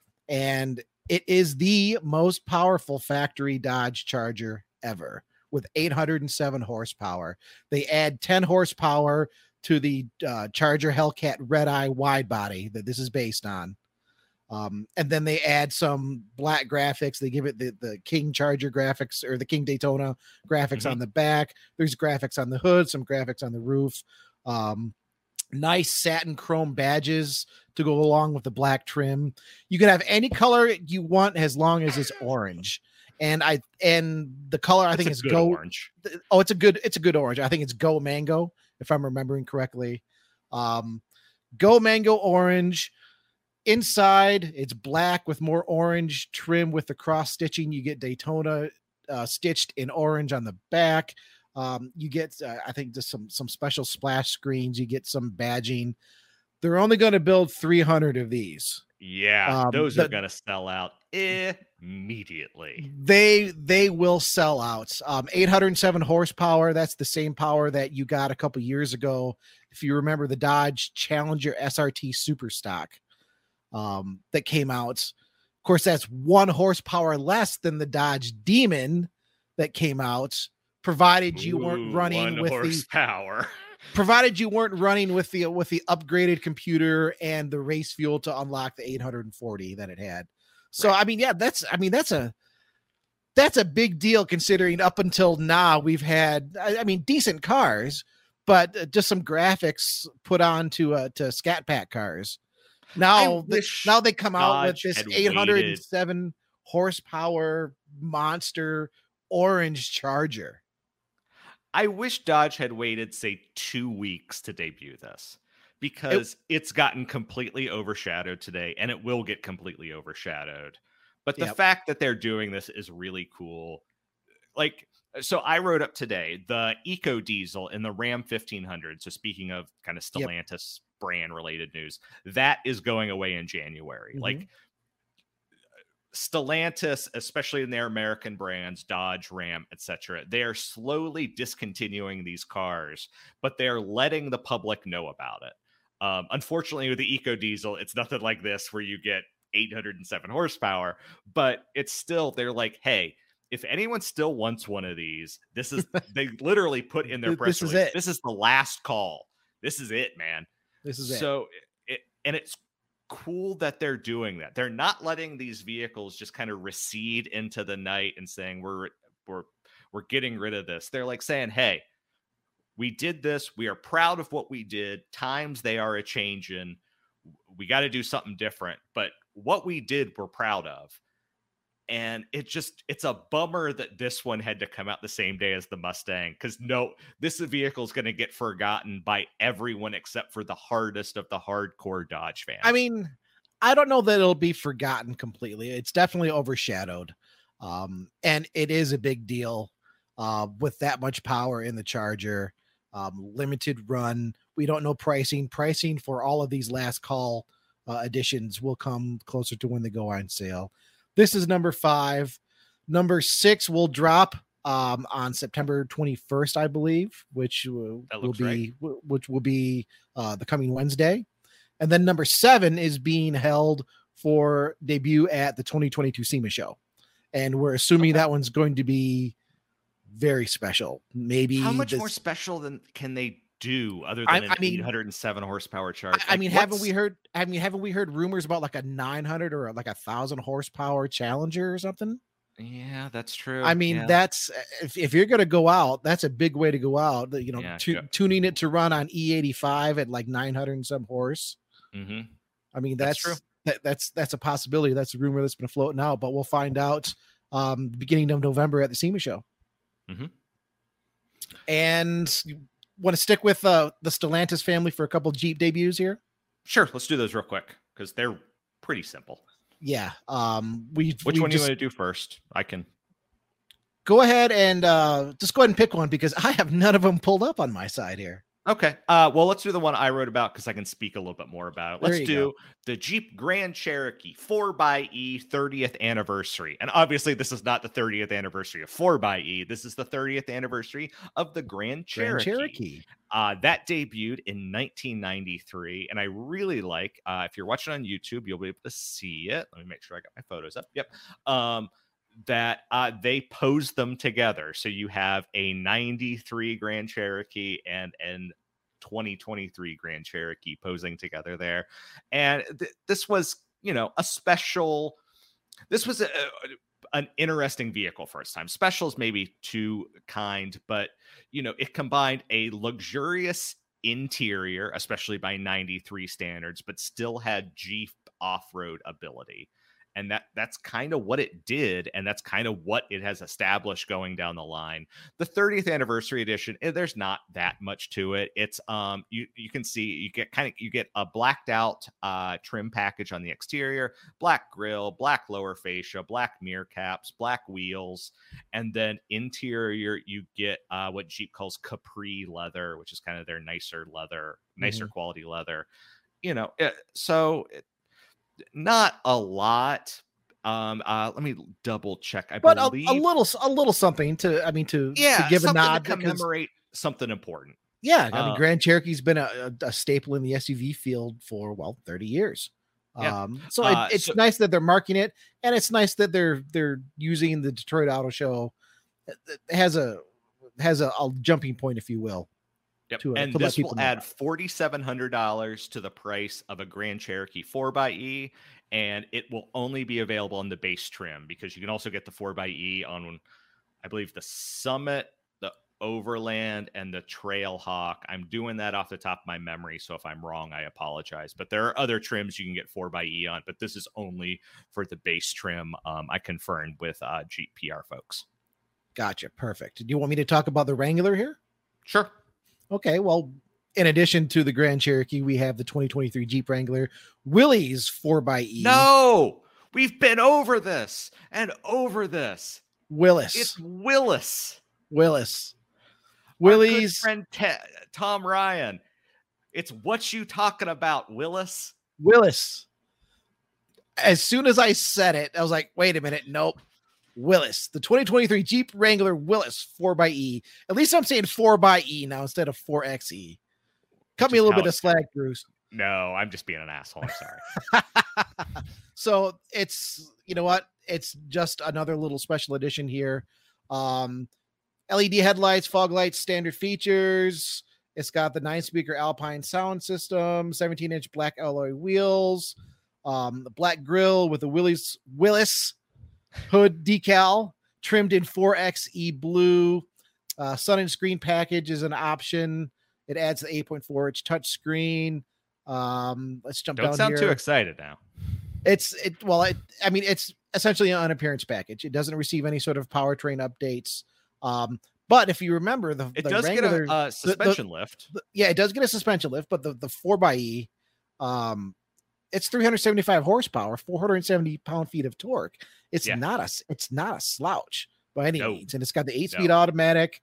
Speaker 1: and it is the most powerful factory Dodge Charger ever, with eight hundred seven horsepower. They add ten horsepower to the uh, Charger Hellcat Red Eye wide body that this is based on. Um, and then they add some black graphics. They give it the, the King Charger graphics or the King Daytona graphics mm-hmm. on the back. There's graphics on the hood, some graphics on the roof. Um, nice satin chrome badges to go along with the black trim. You can have any color you want as long as it's orange. And I and the color I
Speaker 2: it's
Speaker 1: think is
Speaker 2: good
Speaker 1: go
Speaker 2: orange.
Speaker 1: Oh, it's a good it's a good orange. I think it's Go Mango, if I'm remembering correctly. Um, Go Mango orange. Inside, it's black with more orange trim with the cross stitching. You get Daytona uh, stitched in orange on the back. Um, you get uh, I think just some some special splash screens. You get some badging. They're only going to build three hundred of these.
Speaker 2: Yeah,
Speaker 1: um,
Speaker 2: those
Speaker 1: the,
Speaker 2: are going to sell out immediately.
Speaker 1: They they will sell out. Um, eight hundred seven horsepower. That's the same power that you got a couple years ago. If you remember the Dodge Challenger S R T Superstock um, that came out. Of course, that's one horsepower less than the Dodge Demon that came out, provided you
Speaker 2: Ooh,
Speaker 1: weren't running
Speaker 2: one
Speaker 1: with
Speaker 2: horsepower.
Speaker 1: the provided you weren't running with the with the upgraded computer and the race fuel to unlock the eight hundred forty that it had. So right. I mean, yeah, that's I mean that's a that's a big deal considering up until now we've had I, I mean decent cars, but just some graphics put on to uh, to Scat Pack cars. Now the, now they come out Dodge with this eight hundred seven waited. horsepower monster orange Charger.
Speaker 2: I wish Dodge had waited, say, two weeks to debut this because it, it's gotten completely overshadowed today, and it will get completely overshadowed. But the yep. fact that they're doing this is really cool. Like, so I wrote up today the Eco Diesel in the Ram fifteen hundred. So speaking of kind of Stellantis yep. brand related news, that is going away in January. Mm-hmm. Like, Stellantis, especially in their American brands, Dodge, Ram, et cetera, they are slowly discontinuing these cars, but they're letting the public know about it. Um, unfortunately, with the Eco Diesel, it's nothing like this where you get eight hundred seven horsepower, but it's still, they're like, hey, if anyone still wants one of these, this is, they literally put in their press
Speaker 1: this
Speaker 2: release,
Speaker 1: is it.
Speaker 2: This is the last call. This is it, man.
Speaker 1: This is it.
Speaker 2: So, it, and it's cool that they're doing that. They're not letting these vehicles just kind of recede into the night and saying we're we're we're getting rid of this. They're like saying, hey, we did this. We are proud of what we did. Times they are a changing. We got to do something different. But what we did, we're proud of. And it just, it's a bummer that this one had to come out the same day as the Mustang. Because no, this vehicle is going to get forgotten by everyone except for the hardest of the hardcore Dodge fans.
Speaker 1: I mean, I don't know that it'll be forgotten completely. It's definitely overshadowed. Um, and it is a big deal uh, with that much power in the Charger. Um, limited run. We don't know pricing. Pricing for all of these last call uh, editions will come closer to when they go on sale. This is number five. Number six will drop um, on September twenty-first, I believe, which will, will be right. which will be uh, the coming Wednesday. And then number seven is being held for debut at the twenty twenty-two SEMA show. And we're assuming okay. that one's going to be very special. Maybe
Speaker 2: how much
Speaker 1: this,
Speaker 2: more special than can they do other than I, an I mean, eight hundred seven horsepower charge?
Speaker 1: I, like I mean, what's... haven't we heard? I mean, haven't we heard rumors about like a nine hundred or like a thousand horsepower Challenger or something?
Speaker 2: Yeah, that's true.
Speaker 1: I mean,
Speaker 2: yeah.
Speaker 1: that's if, if you're going to go out, that's a big way to go out. You know,
Speaker 2: yeah,
Speaker 1: tu- tuning it to run on E eighty-five at like nine hundred and some horse.
Speaker 2: Mm-hmm.
Speaker 1: I mean, that's, that's true. That, that's that's a possibility. That's a rumor that's been floating out, but we'll find out um, beginning of November at the SEMA show.
Speaker 2: Mm-hmm.
Speaker 1: And you want to stick with uh, the Stellantis family for a couple Jeep debuts here?
Speaker 2: Sure, let's do those real quick because they're pretty simple.
Speaker 1: Yeah. Um, we
Speaker 2: which
Speaker 1: we
Speaker 2: one
Speaker 1: just,
Speaker 2: do you want to do first? I can
Speaker 1: go ahead and uh, just go ahead and pick one because I have none of them pulled up on my side here.
Speaker 2: Okay. Uh, well, let's do the one I wrote about because I can speak a little bit more about it. Let's do
Speaker 1: go.
Speaker 2: the Jeep Grand Cherokee four by E thirtieth anniversary. And obviously, this is not the thirtieth anniversary of four by E. This is the thirtieth anniversary of the Grand Cherokee.
Speaker 1: Grand Cherokee.
Speaker 2: Uh, that debuted in nineteen ninety-three. And I really like, uh, if you're watching on YouTube, you'll be able to see it. Let me make sure I got my photos up. Yep. Um, that uh, they pose them together. So you have a ninety-three Grand Cherokee and an twenty twenty-three Grand Cherokee posing together there. And th- this was, you know, a special, this was a, a, an interesting vehicle for its time. Special is maybe too kind, but, you know, it combined a luxurious interior, especially by ninety-three standards, but still had Jeep off-road ability. And that that's kind of what it did. And that's kind of what it has established going down the line. The thirtieth anniversary edition, there's not that much to it. It's um you you can see you get kind of you get a blacked out uh trim package on the exterior, black grille, black lower fascia, black mirror caps, black wheels, and then interior you get uh what Jeep calls Capri leather, which is kind of their nicer leather, nicer mm-hmm. quality leather. You know, it, so it, not a lot. Um, uh, let me double check. I
Speaker 1: but
Speaker 2: believe
Speaker 1: a, a little, a little something to, I mean, to,
Speaker 2: yeah,
Speaker 1: to give a nod
Speaker 2: to commemorate because, something important.
Speaker 1: Yeah. I mean, uh, Grand Cherokee's been a, a staple in the S U V field for, well, thirty years.
Speaker 2: Yeah.
Speaker 1: Um, so it,
Speaker 2: uh,
Speaker 1: it's
Speaker 2: so,
Speaker 1: nice that they're marking it, and it's nice that they're, they're using the Detroit Auto Show. It has a, has a, a jumping point, if you will.
Speaker 2: Yep.
Speaker 1: To,
Speaker 2: and
Speaker 1: to
Speaker 2: this will add
Speaker 1: about.
Speaker 2: four thousand seven hundred dollars to the price of a Grand Cherokee four by E, and it will only be available on the base trim because you can also get the four by E on, I believe, the Summit, the Overland, and the Trailhawk. I'm doing that off the top of my memory, so if I'm wrong, I apologize. But there are other trims you can get four by E on, but this is only for the base trim. Um, I confirmed with uh, Jeep P R folks.
Speaker 1: Gotcha. Perfect. Do you want me to talk about the Wrangler here?
Speaker 2: Sure.
Speaker 1: Okay, well, in addition to the Grand Cherokee, we have the twenty twenty-three Jeep Wrangler Willys four by E.
Speaker 2: No, we've been over this and over this.
Speaker 1: Willis.
Speaker 2: It's Willis.
Speaker 1: Willis.
Speaker 2: Willys.
Speaker 1: Willys.
Speaker 2: Friend Te- Tom Ryan. It's what you talking about, Willis?
Speaker 1: Willis. As soon as I said it, I was like, wait a minute. Nope. Willis, the twenty twenty-three Jeep Wrangler Willis four by E. At least I'm saying four by E now instead of four X E. Cut me a little bit of slack, Bruce.
Speaker 2: No, I'm just being an asshole. I'm sorry.
Speaker 1: So it's, you know what? It's just another little special edition here. Um, L E D headlights, fog lights, standard features. It's got the nine speaker Alpine sound system, seventeen inch black alloy wheels, um, the black grille with the Willys Willis hood decal, trimmed in four X E blue. Uh, sun and screen package is an option. It adds the eight point four inch touch screen. Um, let's jump
Speaker 2: Don't
Speaker 1: down
Speaker 2: sound
Speaker 1: here.
Speaker 2: too excited now.
Speaker 1: It's it. Well, it, I mean, it's essentially an appearance package. It doesn't receive any sort of powertrain updates. Um, but if you remember, the
Speaker 2: it
Speaker 1: the
Speaker 2: does
Speaker 1: Wrangler,
Speaker 2: get a uh, suspension
Speaker 1: the, the,
Speaker 2: lift.
Speaker 1: The, yeah, it does get a suspension lift, but the the four by E, um, it's three hundred seventy-five horsepower, four hundred seventy pound-feet of torque. It's
Speaker 2: Yeah.
Speaker 1: not a it's not a slouch by any
Speaker 2: No.
Speaker 1: means, and it's got the eight-speed
Speaker 2: No.
Speaker 1: automatic,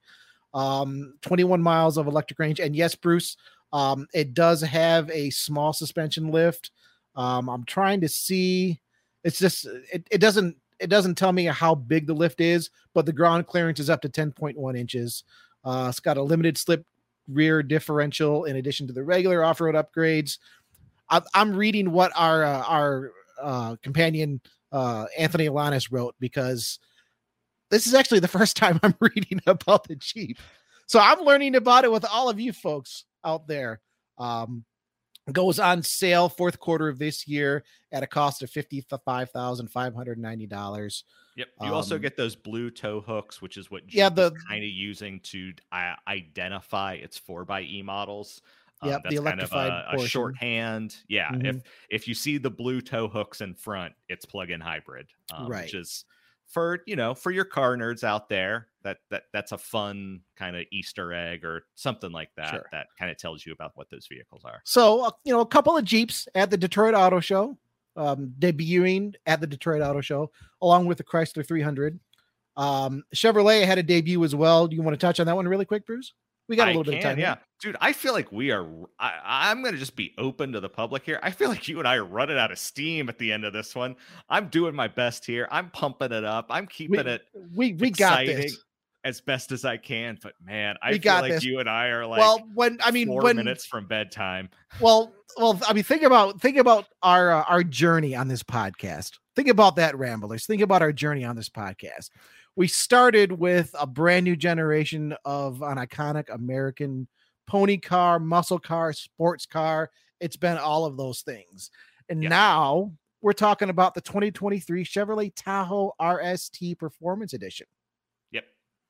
Speaker 1: um, twenty-one miles of electric range, and yes, Bruce, um, it does have a small suspension lift. Um, I'm trying to see. It's just it, it doesn't it doesn't tell me how big the lift is, but the ground clearance is up to ten point one inches. Uh, it's got a limited slip rear differential in addition to the regular off-road upgrades. I, I'm reading what our uh, our uh, companion uh, Anthony Alanis wrote, because this is actually the first time I'm reading about the Jeep. So I'm learning about it with all of you folks out there. Um, goes on sale fourth quarter of this year at a cost of fifty-five thousand five hundred ninety dollars.
Speaker 2: Yep. You also
Speaker 1: Um,
Speaker 2: get those blue tow hooks, which is what Jeep
Speaker 1: Yeah, the-
Speaker 2: is kind of using to uh, identify its four by E models. Um,
Speaker 1: Yep, the
Speaker 2: that's kind of
Speaker 1: electrified
Speaker 2: a, a
Speaker 1: portion.
Speaker 2: shorthand. Yeah. If
Speaker 1: Mhm.
Speaker 2: if you see the blue tow hooks in front, it's plug-in hybrid, um,
Speaker 1: Right.
Speaker 2: which is for you know for your car nerds out there. That that that's a fun kind of Easter egg or something like that.
Speaker 1: Sure.
Speaker 2: That kind of tells you about what those vehicles are.
Speaker 1: So, uh, you know, a couple of Jeeps at the Detroit Auto Show, um, debuting at the Detroit Auto Show, along with the Chrysler three hundred. Um, Chevrolet had a debut as well. Do you want to touch on that one really quick, Bruce? We got a
Speaker 2: I
Speaker 1: little bit of
Speaker 2: can,
Speaker 1: time.
Speaker 2: yeah,
Speaker 1: here.
Speaker 2: dude. I feel like we are. I, I'm gonna just be open to the public here. I feel like you and I are running out of steam at the end of this one. I'm doing my best here. I'm pumping it up. I'm keeping
Speaker 1: We,
Speaker 2: it
Speaker 1: we, we got
Speaker 2: exciting
Speaker 1: this.
Speaker 2: as best as I can. But man, I
Speaker 1: We
Speaker 2: feel
Speaker 1: got
Speaker 2: like
Speaker 1: this.
Speaker 2: you and I are like
Speaker 1: well, when, I mean,
Speaker 2: four
Speaker 1: when,
Speaker 2: minutes from bedtime.
Speaker 1: well, well, I mean, think about, think about our, uh, our journey on this podcast. Think about that, Ramblers. Think about our journey on this podcast. We started with a brand new generation of an iconic American pony car, muscle car, sports car. It's been all of those things. And
Speaker 2: Yeah.
Speaker 1: now we're talking about the twenty twenty-three Chevrolet Tahoe R S T Performance Edition.
Speaker 2: Yep.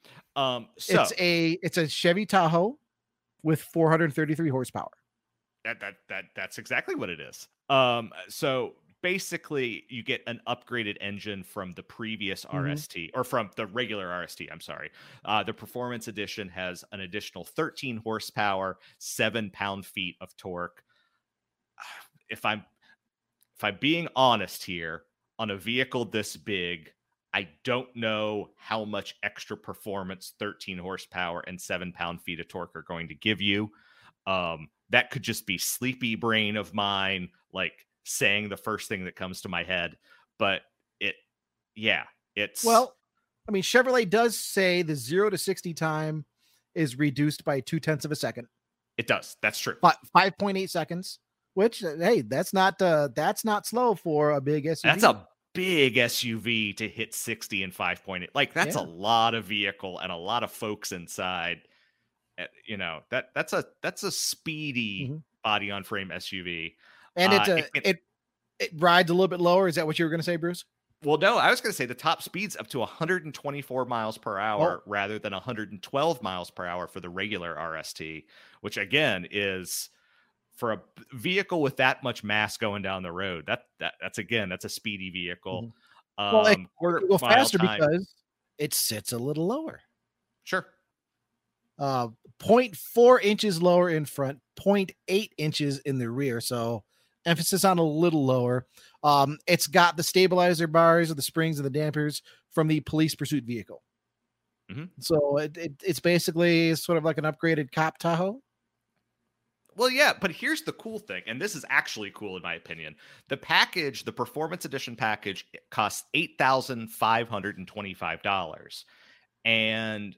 Speaker 2: Um. So
Speaker 1: It's a it's a Chevy Tahoe with four hundred thirty-three horsepower.
Speaker 2: that that that that's exactly what it is. Um. So basically, you get an upgraded engine from the previous
Speaker 1: Mhm.
Speaker 2: R S T or from the regular R S T. I'm sorry. Uh, the Performance Edition has an additional thirteen horsepower, seven pound feet of torque. If I'm if I'm being honest here, on a vehicle this big, I don't know how much extra performance thirteen horsepower and seven pound feet of torque are going to give you. Um, that could just be sleepy brain of mine, like saying the first thing that comes to my head. But it, yeah, it's
Speaker 1: Well, I mean, Chevrolet does say the zero to sixty time is reduced by two tenths of a second,
Speaker 2: it does. That's true.
Speaker 1: but five point eight seconds, which, uh, hey, that's not, uh, that's not slow for a big S U V.
Speaker 2: That's a big S U V to hit sixty and five point eight. Like that's
Speaker 1: Yeah.
Speaker 2: a lot of vehicle and a lot of folks inside. Uh, You know, that that's a that's a speedy
Speaker 1: Mhm.
Speaker 2: body on frame S U V.
Speaker 1: and it,
Speaker 2: uh,
Speaker 1: uh,
Speaker 2: it
Speaker 1: it,
Speaker 2: can-
Speaker 1: it, rides a little bit lower. Is that what you were going to say, Bruce?
Speaker 2: Well, no, I was going to say the top speed's up to one hundred twenty-four miles per hour
Speaker 1: Oh.
Speaker 2: rather than one hundred twelve miles per hour for the regular R S T, which again is for a b- vehicle with that much mass going down the road. That that that's again that's a speedy vehicle. Um,
Speaker 1: Well, it
Speaker 2: quarter
Speaker 1: Go
Speaker 2: mile
Speaker 1: faster
Speaker 2: time-
Speaker 1: because it sits a little lower.
Speaker 2: sure.
Speaker 1: Uh, zero point four inches lower in front, zero point eight inches in the rear. So emphasis on a little lower. Um, it's got the stabilizer bars, the springs, and the dampers from the police pursuit vehicle.
Speaker 2: Mhm.
Speaker 1: So it, it, it's basically sort of like an upgraded cop Tahoe.
Speaker 2: Well, yeah, but here's the cool thing, and this is actually cool in my opinion. The package, the Performance Edition package, it costs eight thousand five hundred and twenty-five dollars, and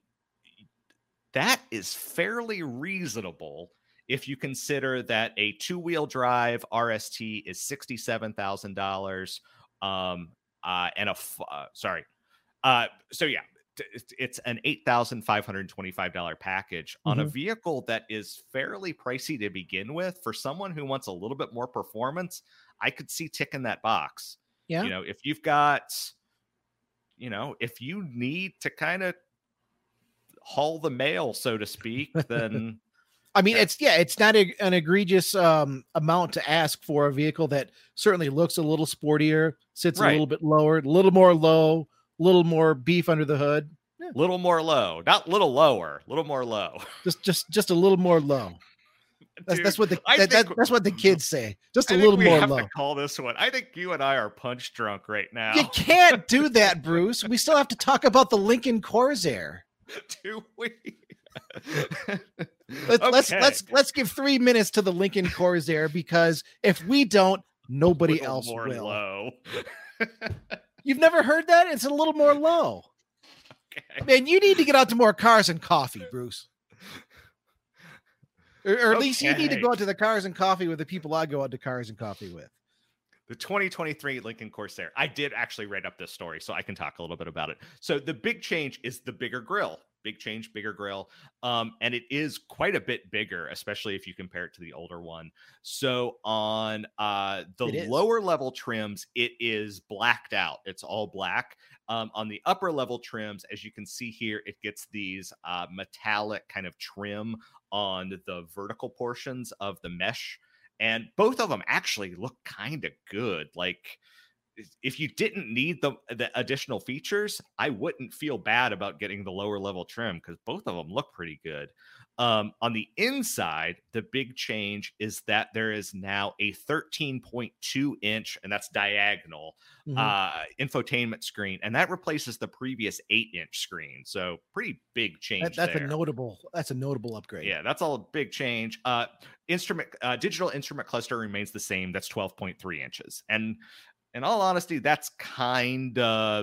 Speaker 2: that is fairly reasonable if you consider that a two-wheel drive R S T is sixty-seven thousand dollars, um, uh, and a f- uh, sorry, uh, so yeah. t- it's- It's an eight thousand five hundred twenty-five dollars package on a
Speaker 1: Mhm.
Speaker 2: vehicle that is fairly pricey to begin with. For someone who wants a little bit more performance, I could see ticking that box.
Speaker 1: Yeah.
Speaker 2: You know, if you've got, you know, if you need to kind of haul the mail, so to speak, then
Speaker 1: I mean,
Speaker 2: Yeah.
Speaker 1: it's yeah, it's not a, an egregious um, amount to ask for a vehicle that certainly looks a little sportier, sits a
Speaker 2: Right.
Speaker 1: little bit lower, a little more low, a little more beef under the hood.
Speaker 2: a little more low, not little lower, little more low.
Speaker 1: Just just just a little more low. That's, that's what the
Speaker 2: I
Speaker 1: that,
Speaker 2: think,
Speaker 1: that, that's what the kids say. Just a
Speaker 2: I
Speaker 1: little
Speaker 2: think we
Speaker 1: more
Speaker 2: have
Speaker 1: low.
Speaker 2: to call this one. I think you and I are punch drunk right now.
Speaker 1: You can't do that, Bruce. We still have to talk about the Lincoln Corsair.
Speaker 2: Do we?
Speaker 1: Let's
Speaker 2: Okay.
Speaker 1: let's let's let's give three minutes to the Lincoln Corsair, because if we don't, nobody
Speaker 2: Little
Speaker 1: else
Speaker 2: more
Speaker 1: will.
Speaker 2: low.
Speaker 1: You've never heard that? It's a little more low.
Speaker 2: Okay.
Speaker 1: Man, you need to get out to more Cars and Coffee, Bruce. Or, or at least you need to
Speaker 2: Okay.
Speaker 1: go out to the Cars and Coffee with the people I go out to Cars and Coffee with.
Speaker 2: The twenty twenty-three Lincoln Corsair. I did actually write up this story, so I can talk a little bit about it. So the big change is the bigger grille. Big change, bigger grille. Um, and it is quite a bit bigger, especially if you compare it to the older one. So on uh, the
Speaker 1: It is.
Speaker 2: lower level trims, it is blacked out. It's all black. Um, on the upper level trims, as you can see here, it gets these uh, metallic kind of trim on the vertical portions of the mesh. And both of them actually look kind of good. Like, if you didn't need the, the additional features, I wouldn't feel bad about getting the lower level trim, because both of them look pretty good. Um, on the inside, the big change is that there is now a thirteen point two inch, and that's diagonal,
Speaker 1: Mhm.
Speaker 2: uh, infotainment screen, and that replaces the previous eight inch screen. So pretty big change.
Speaker 1: That, that's
Speaker 2: there.
Speaker 1: a notable that's a notable upgrade.
Speaker 2: Yeah, that's all a big change. Uh, instrument uh, digital instrument cluster remains the same. That's twelve point three inches. And in all honesty, that's kind of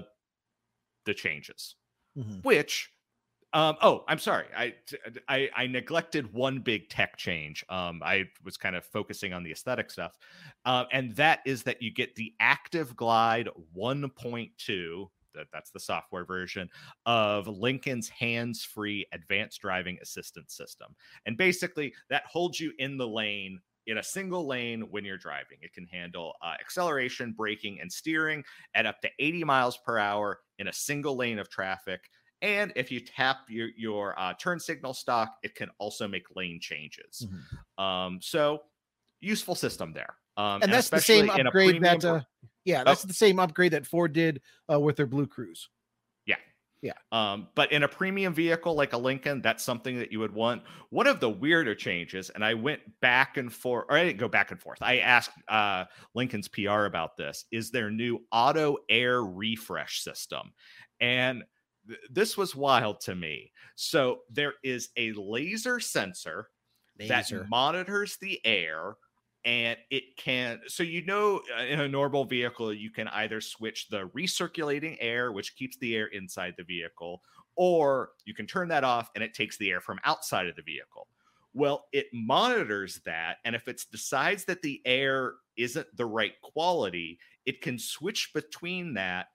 Speaker 2: the changes.
Speaker 1: Mhm.
Speaker 2: Which, um, oh, I'm sorry. I, I I neglected one big tech change. Um, I was kind of focusing on the aesthetic stuff. Uh, and that is that you get the Active Glide one point two. That, that's the software version of Lincoln's hands-free advanced driving assistance system. And basically, that holds you in the lane, in a single lane when you're driving. It can handle uh, acceleration, braking, and steering at up to eighty miles per hour in a single lane of traffic. And if you tap your, your uh, turn signal stock, it can also make lane changes.
Speaker 1: Mhm.
Speaker 2: Um, so, useful system there. Um,
Speaker 1: And that's the same
Speaker 2: especially in a
Speaker 1: upgrade that
Speaker 2: premium-
Speaker 1: uh, yeah, that's
Speaker 2: Oh.
Speaker 1: the same upgrade that Ford did uh, with their Blue Cruise.
Speaker 2: Yeah.
Speaker 1: Yeah.
Speaker 2: Um, but in a premium vehicle like a Lincoln, that's something that you would want. One of the weirder changes, and I went back and forth, or I didn't go back and forth. I asked uh, Lincoln's P R about this, is their new auto air refresh system. And th- this was wild to me. So there is a laser sensor
Speaker 1: Laser.
Speaker 2: that monitors the air, and it can, so you know, uh, in a normal vehicle, you can either switch the recirculating air, which keeps the air inside the vehicle, or you can turn that off and it takes the air from outside of the vehicle. Well, it monitors that, and if it decides that the air isn't the right quality, it can switch between that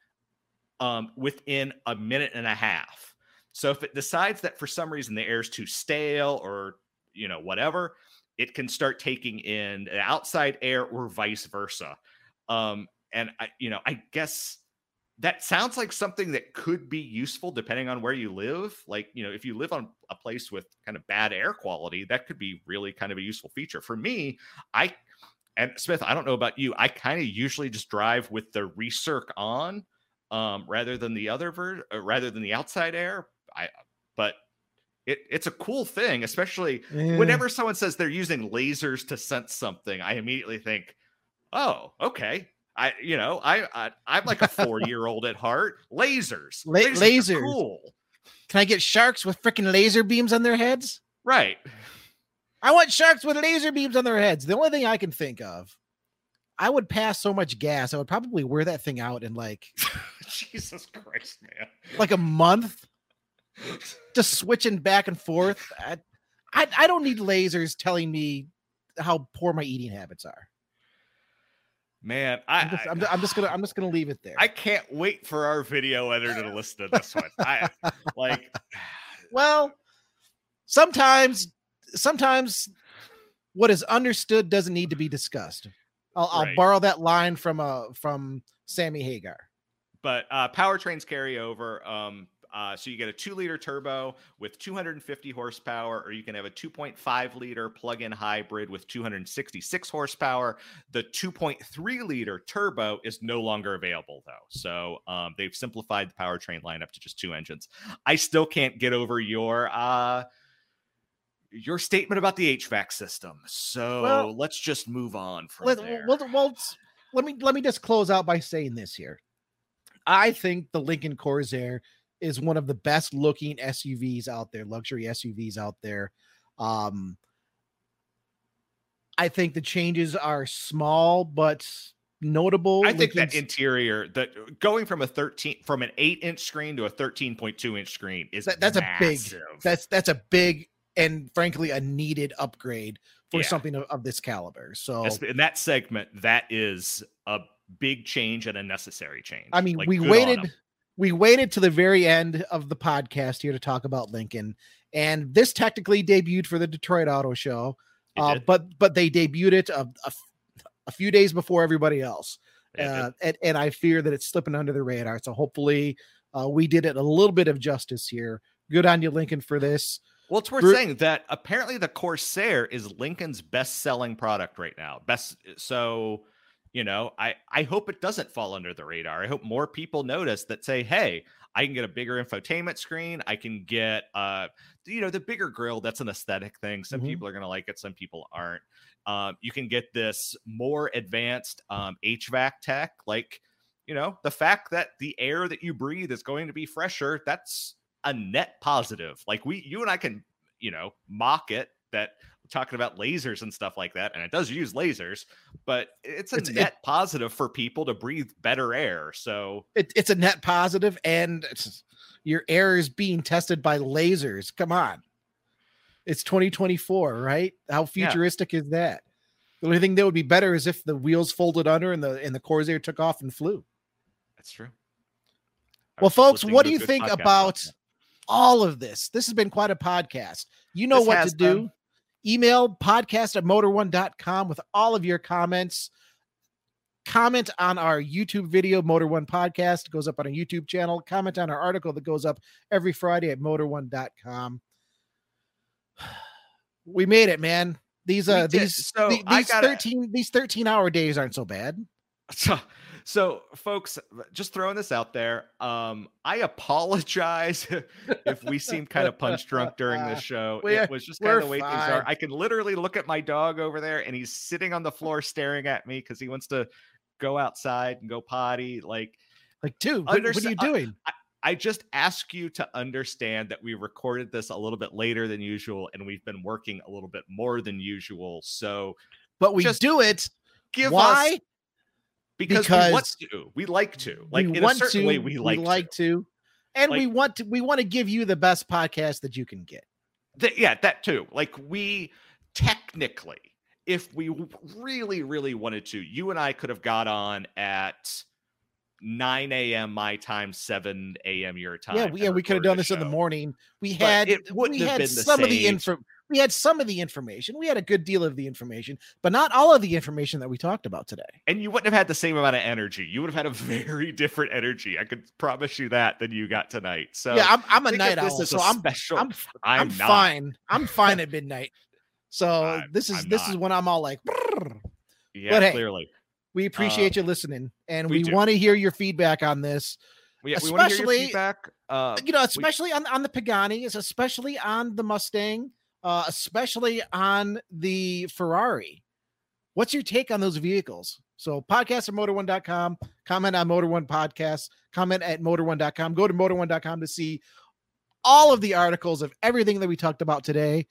Speaker 2: um, within a minute and a half. So if it decides that for some reason the air is too stale, or you know, whatever, it can start taking in the outside air, or vice versa. Um, and I, you know, I guess that sounds like something that could be useful depending on where you live. Like, you know, if you live on a place with kind of bad air quality, that could be really kind of a useful feature. For me, I, and Smith, I don't know about you, I kind of usually just drive with the recirc on, um, rather than the other ver- uh, rather than the outside air. I, but It, it's a cool thing, especially
Speaker 1: Yeah.
Speaker 2: whenever someone says they're using lasers to sense something. I immediately think, "Oh, okay." I, you know, I, I I'm like a four year old at heart. Lasers,
Speaker 1: La-
Speaker 2: lasers, are
Speaker 1: lasers.
Speaker 2: cool,
Speaker 1: Can I get sharks with freaking laser beams on their heads?
Speaker 2: right?
Speaker 1: I want sharks with laser beams on their heads. The only thing I can think of, I would pass so much gas. I would probably wear that thing out in like
Speaker 2: Jesus Christ, man!
Speaker 1: like a month, just switching back and forth. I, I, I don't need lasers telling me how poor my eating habits are.
Speaker 2: Man, I,
Speaker 1: I'm just, I'm, I'm just gonna I'm just gonna leave it there.
Speaker 2: I can't wait for our video editor to listen to this one. I like,
Speaker 1: well, sometimes sometimes what is understood doesn't need to be discussed. I'll, I'll
Speaker 2: Right.
Speaker 1: borrow that line from uh from Sammy Hagar.
Speaker 2: but uh, powertrains carry over. Um, uh, so you get a two liter turbo with two hundred fifty horsepower, or you can have a two point five liter plug-in hybrid with two hundred sixty-six horsepower. The two point three liter turbo is no longer available though. So um, they've simplified the powertrain lineup to just two engines. I still can't get over your, uh, your statement about the H V A C system. So
Speaker 1: Well,
Speaker 2: let's just move on from
Speaker 1: let,
Speaker 2: there.
Speaker 1: well, well, let me let me just close out by saying this here. I think the Lincoln Corsair is one of the best looking S U Vs out there, luxury S U Vs out there. Um, I think the changes are small but notable.
Speaker 2: I think
Speaker 1: Lincoln's,
Speaker 2: that interior, that going from a thirteen from an eight inch screen to a thirteen point two inch screen is
Speaker 1: that, that's
Speaker 2: massive.
Speaker 1: a big that's that's a big and frankly a needed upgrade for
Speaker 2: Yeah.
Speaker 1: something of, of this caliber. So
Speaker 2: in that segment, that is a big change and a necessary change.
Speaker 1: I mean,
Speaker 2: Like,
Speaker 1: we
Speaker 2: good on
Speaker 1: waited
Speaker 2: 'em.
Speaker 1: we waited to the very end of the podcast here to talk about Lincoln, and this technically debuted for the Detroit Auto Show.
Speaker 2: It
Speaker 1: Uh,
Speaker 2: did.
Speaker 1: but but they debuted it a, a, a few days before everybody else,
Speaker 2: It
Speaker 1: uh,
Speaker 2: did.
Speaker 1: and, and I fear that it's slipping under the radar. So hopefully, uh, we did it a little bit of justice here. Good on you, Lincoln, for this.
Speaker 2: Well, it's worth
Speaker 1: Bru-
Speaker 2: saying that apparently the Corsair is Lincoln's best-selling product right now. Best, so you know, I I hope it doesn't fall under the radar. I hope more people notice that. Say, hey, I can get a bigger infotainment screen. I can get, uh, you know, the bigger grill. That's an aesthetic thing. Some
Speaker 1: Mhm.
Speaker 2: people are going to like it. Some people aren't. Um, you can get this more advanced um, H V A C tech. Like, you know, the fact that the air that you breathe is going to be fresher. That's a net positive. Like we, you and I can, you know, mock it that we're talking about lasers and stuff like that. And it does use lasers, but it's a
Speaker 1: It's-
Speaker 2: net positive for people to breathe better air. So
Speaker 1: It, it's a net positive, and it's, your air is being tested by lasers. Come on, it's twenty twenty-four, right? How futuristic is that? The only thing that would be better is if the wheels folded under and the and the Corsair took off and flew.
Speaker 2: that's true. I
Speaker 1: Well,
Speaker 2: was just
Speaker 1: folks,
Speaker 2: listening
Speaker 1: what
Speaker 2: to
Speaker 1: do
Speaker 2: a
Speaker 1: you
Speaker 2: good
Speaker 1: think
Speaker 2: podcast
Speaker 1: about
Speaker 2: on that.
Speaker 1: all of this? This has been quite a podcast. You know
Speaker 2: This
Speaker 1: what
Speaker 2: has
Speaker 1: to do.
Speaker 2: been.
Speaker 1: Email podcast at motor one dot com with all of your comments. Comment on our YouTube video, Motor One Podcast, goes up on our YouTube channel. Comment on our article that goes up every Friday at motor one dot com. We made it, man. These uh
Speaker 2: We did.
Speaker 1: these
Speaker 2: So,
Speaker 1: the-
Speaker 2: I
Speaker 1: these
Speaker 2: gotta-
Speaker 1: thirteen these thirteen hour days aren't so bad.
Speaker 2: So, so folks, just throwing this out there. Um, I apologize if we seem kind of punch drunk during this show.
Speaker 1: We're-
Speaker 2: It was just kind
Speaker 1: we're
Speaker 2: of the way things
Speaker 1: fine.
Speaker 2: are. I can literally look at my dog over there and he's sitting on the floor staring at me because he wants to go outside and go potty. Like,
Speaker 1: Like, dude, what, what are
Speaker 2: Understa-
Speaker 1: you doing?
Speaker 2: I just ask you to understand that we recorded this a little bit later than usual and we've been working a little bit more than usual. So
Speaker 1: But we
Speaker 2: just
Speaker 1: do it.
Speaker 2: give
Speaker 1: Why?
Speaker 2: us because,
Speaker 1: Because
Speaker 2: we want to. We like to. Like
Speaker 1: we
Speaker 2: in
Speaker 1: want
Speaker 2: a certain
Speaker 1: to,
Speaker 2: way, we like, to.
Speaker 1: to. And we
Speaker 2: Like-
Speaker 1: want to we want to give you the best podcast that you can get.
Speaker 2: Th- yeah, that too. Like we technically, if we w- really, really wanted to, you and I could have got on at nine a.m. my time, seven a.m. your time.
Speaker 1: Yeah, we,
Speaker 2: and
Speaker 1: yeah, we could have
Speaker 2: recorded
Speaker 1: done
Speaker 2: the
Speaker 1: this in the
Speaker 2: show.
Speaker 1: morning. We
Speaker 2: But
Speaker 1: had
Speaker 2: it wouldn't
Speaker 1: we
Speaker 2: have
Speaker 1: had
Speaker 2: been the
Speaker 1: some of the
Speaker 2: same.
Speaker 1: info. We had some of the information. We had a good deal of the information, but not all of the information that we talked about today.
Speaker 2: And you wouldn't have had the same amount of energy. You would have had a very different energy. I could promise you that than you got tonight. So
Speaker 1: yeah, I'm, I'm a
Speaker 2: think of
Speaker 1: night
Speaker 2: this
Speaker 1: owl,
Speaker 2: as
Speaker 1: so
Speaker 2: a
Speaker 1: I'm
Speaker 2: special.
Speaker 1: I'm
Speaker 2: I'm,
Speaker 1: I'm,
Speaker 2: not.
Speaker 1: fine. I'm fine at midnight. So
Speaker 2: I'm-
Speaker 1: this is
Speaker 2: I'm
Speaker 1: this
Speaker 2: not.
Speaker 1: is when I'm all like, "Brrr."
Speaker 2: Yeah,
Speaker 1: But hey,
Speaker 2: clearly.
Speaker 1: We appreciate you listening, and
Speaker 2: we
Speaker 1: we,
Speaker 2: do.
Speaker 1: want to hear your feedback on this.
Speaker 2: We, we want to hear your
Speaker 1: especially-
Speaker 2: feedback. Uh,
Speaker 1: You know, especially on, on the Pagani, is especially on the Mustang, uh, especially on the Ferrari. What's your take on those vehicles? So podcast at motor one dot com, comment on Motor One Podcast, comment at motor one dot com, go to motor one dot com to see all of the articles of everything that we talked about today.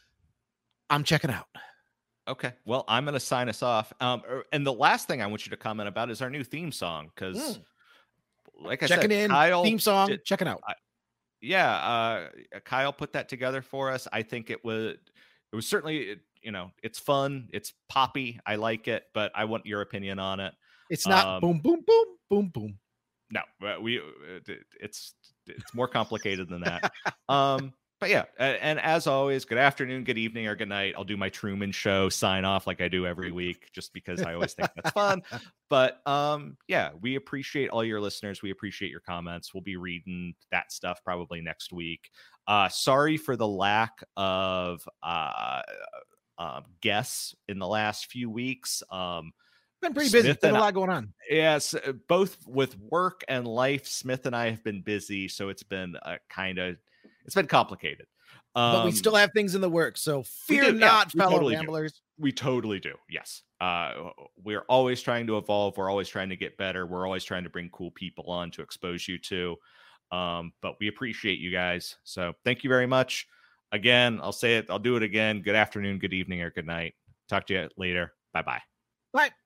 Speaker 1: I'm checking out.
Speaker 2: Okay. Well, I'm going to sign us off. Um, er, and the last thing I want you to comment about is our new theme song. Because,
Speaker 1: Mm.
Speaker 2: like I
Speaker 1: Checking
Speaker 2: said,
Speaker 1: in,
Speaker 2: Kyle,
Speaker 1: theme song,
Speaker 2: did-
Speaker 1: checking out.
Speaker 2: yeah, uh, Kyle put that together for us. I think it was, it was certainly, you know, it's fun. It's poppy. I like it, but I want your opinion on it.
Speaker 1: It's not
Speaker 2: um,
Speaker 1: boom, boom, boom, boom, boom.
Speaker 2: No, uh, we, uh, it- it's, it's more complicated than that. Um, But yeah, a- and as always, good afternoon, good evening, or good night. I'll do my Truman Show sign off like I do every week, just because I always think that's fun. But um, yeah, we appreciate all your listeners. We appreciate your comments. We'll be reading that stuff probably next week. Uh, sorry for the lack of uh, uh, guests in the last few weeks. Um,
Speaker 1: Been pretty busy.
Speaker 2: Smith
Speaker 1: Been
Speaker 2: and
Speaker 1: a
Speaker 2: I-
Speaker 1: lot going on.
Speaker 2: Yes, uh, both with work and life, Smith and I have been busy, so it's been a kind of it's been complicated. Um,
Speaker 1: but we still have things in the works, so fear
Speaker 2: do,
Speaker 1: not,
Speaker 2: yeah,
Speaker 1: fellow
Speaker 2: totally
Speaker 1: ramblers.
Speaker 2: Do. We totally do. Yes. Uh, we're always trying to evolve. We're always trying to get better. We're always trying to bring cool people on to expose you to. Um, but we appreciate you guys. So thank you very much. Again, I'll say it. I'll do it again. Good afternoon, good evening, or good night. Talk to you later. Bye-bye.
Speaker 1: Bye.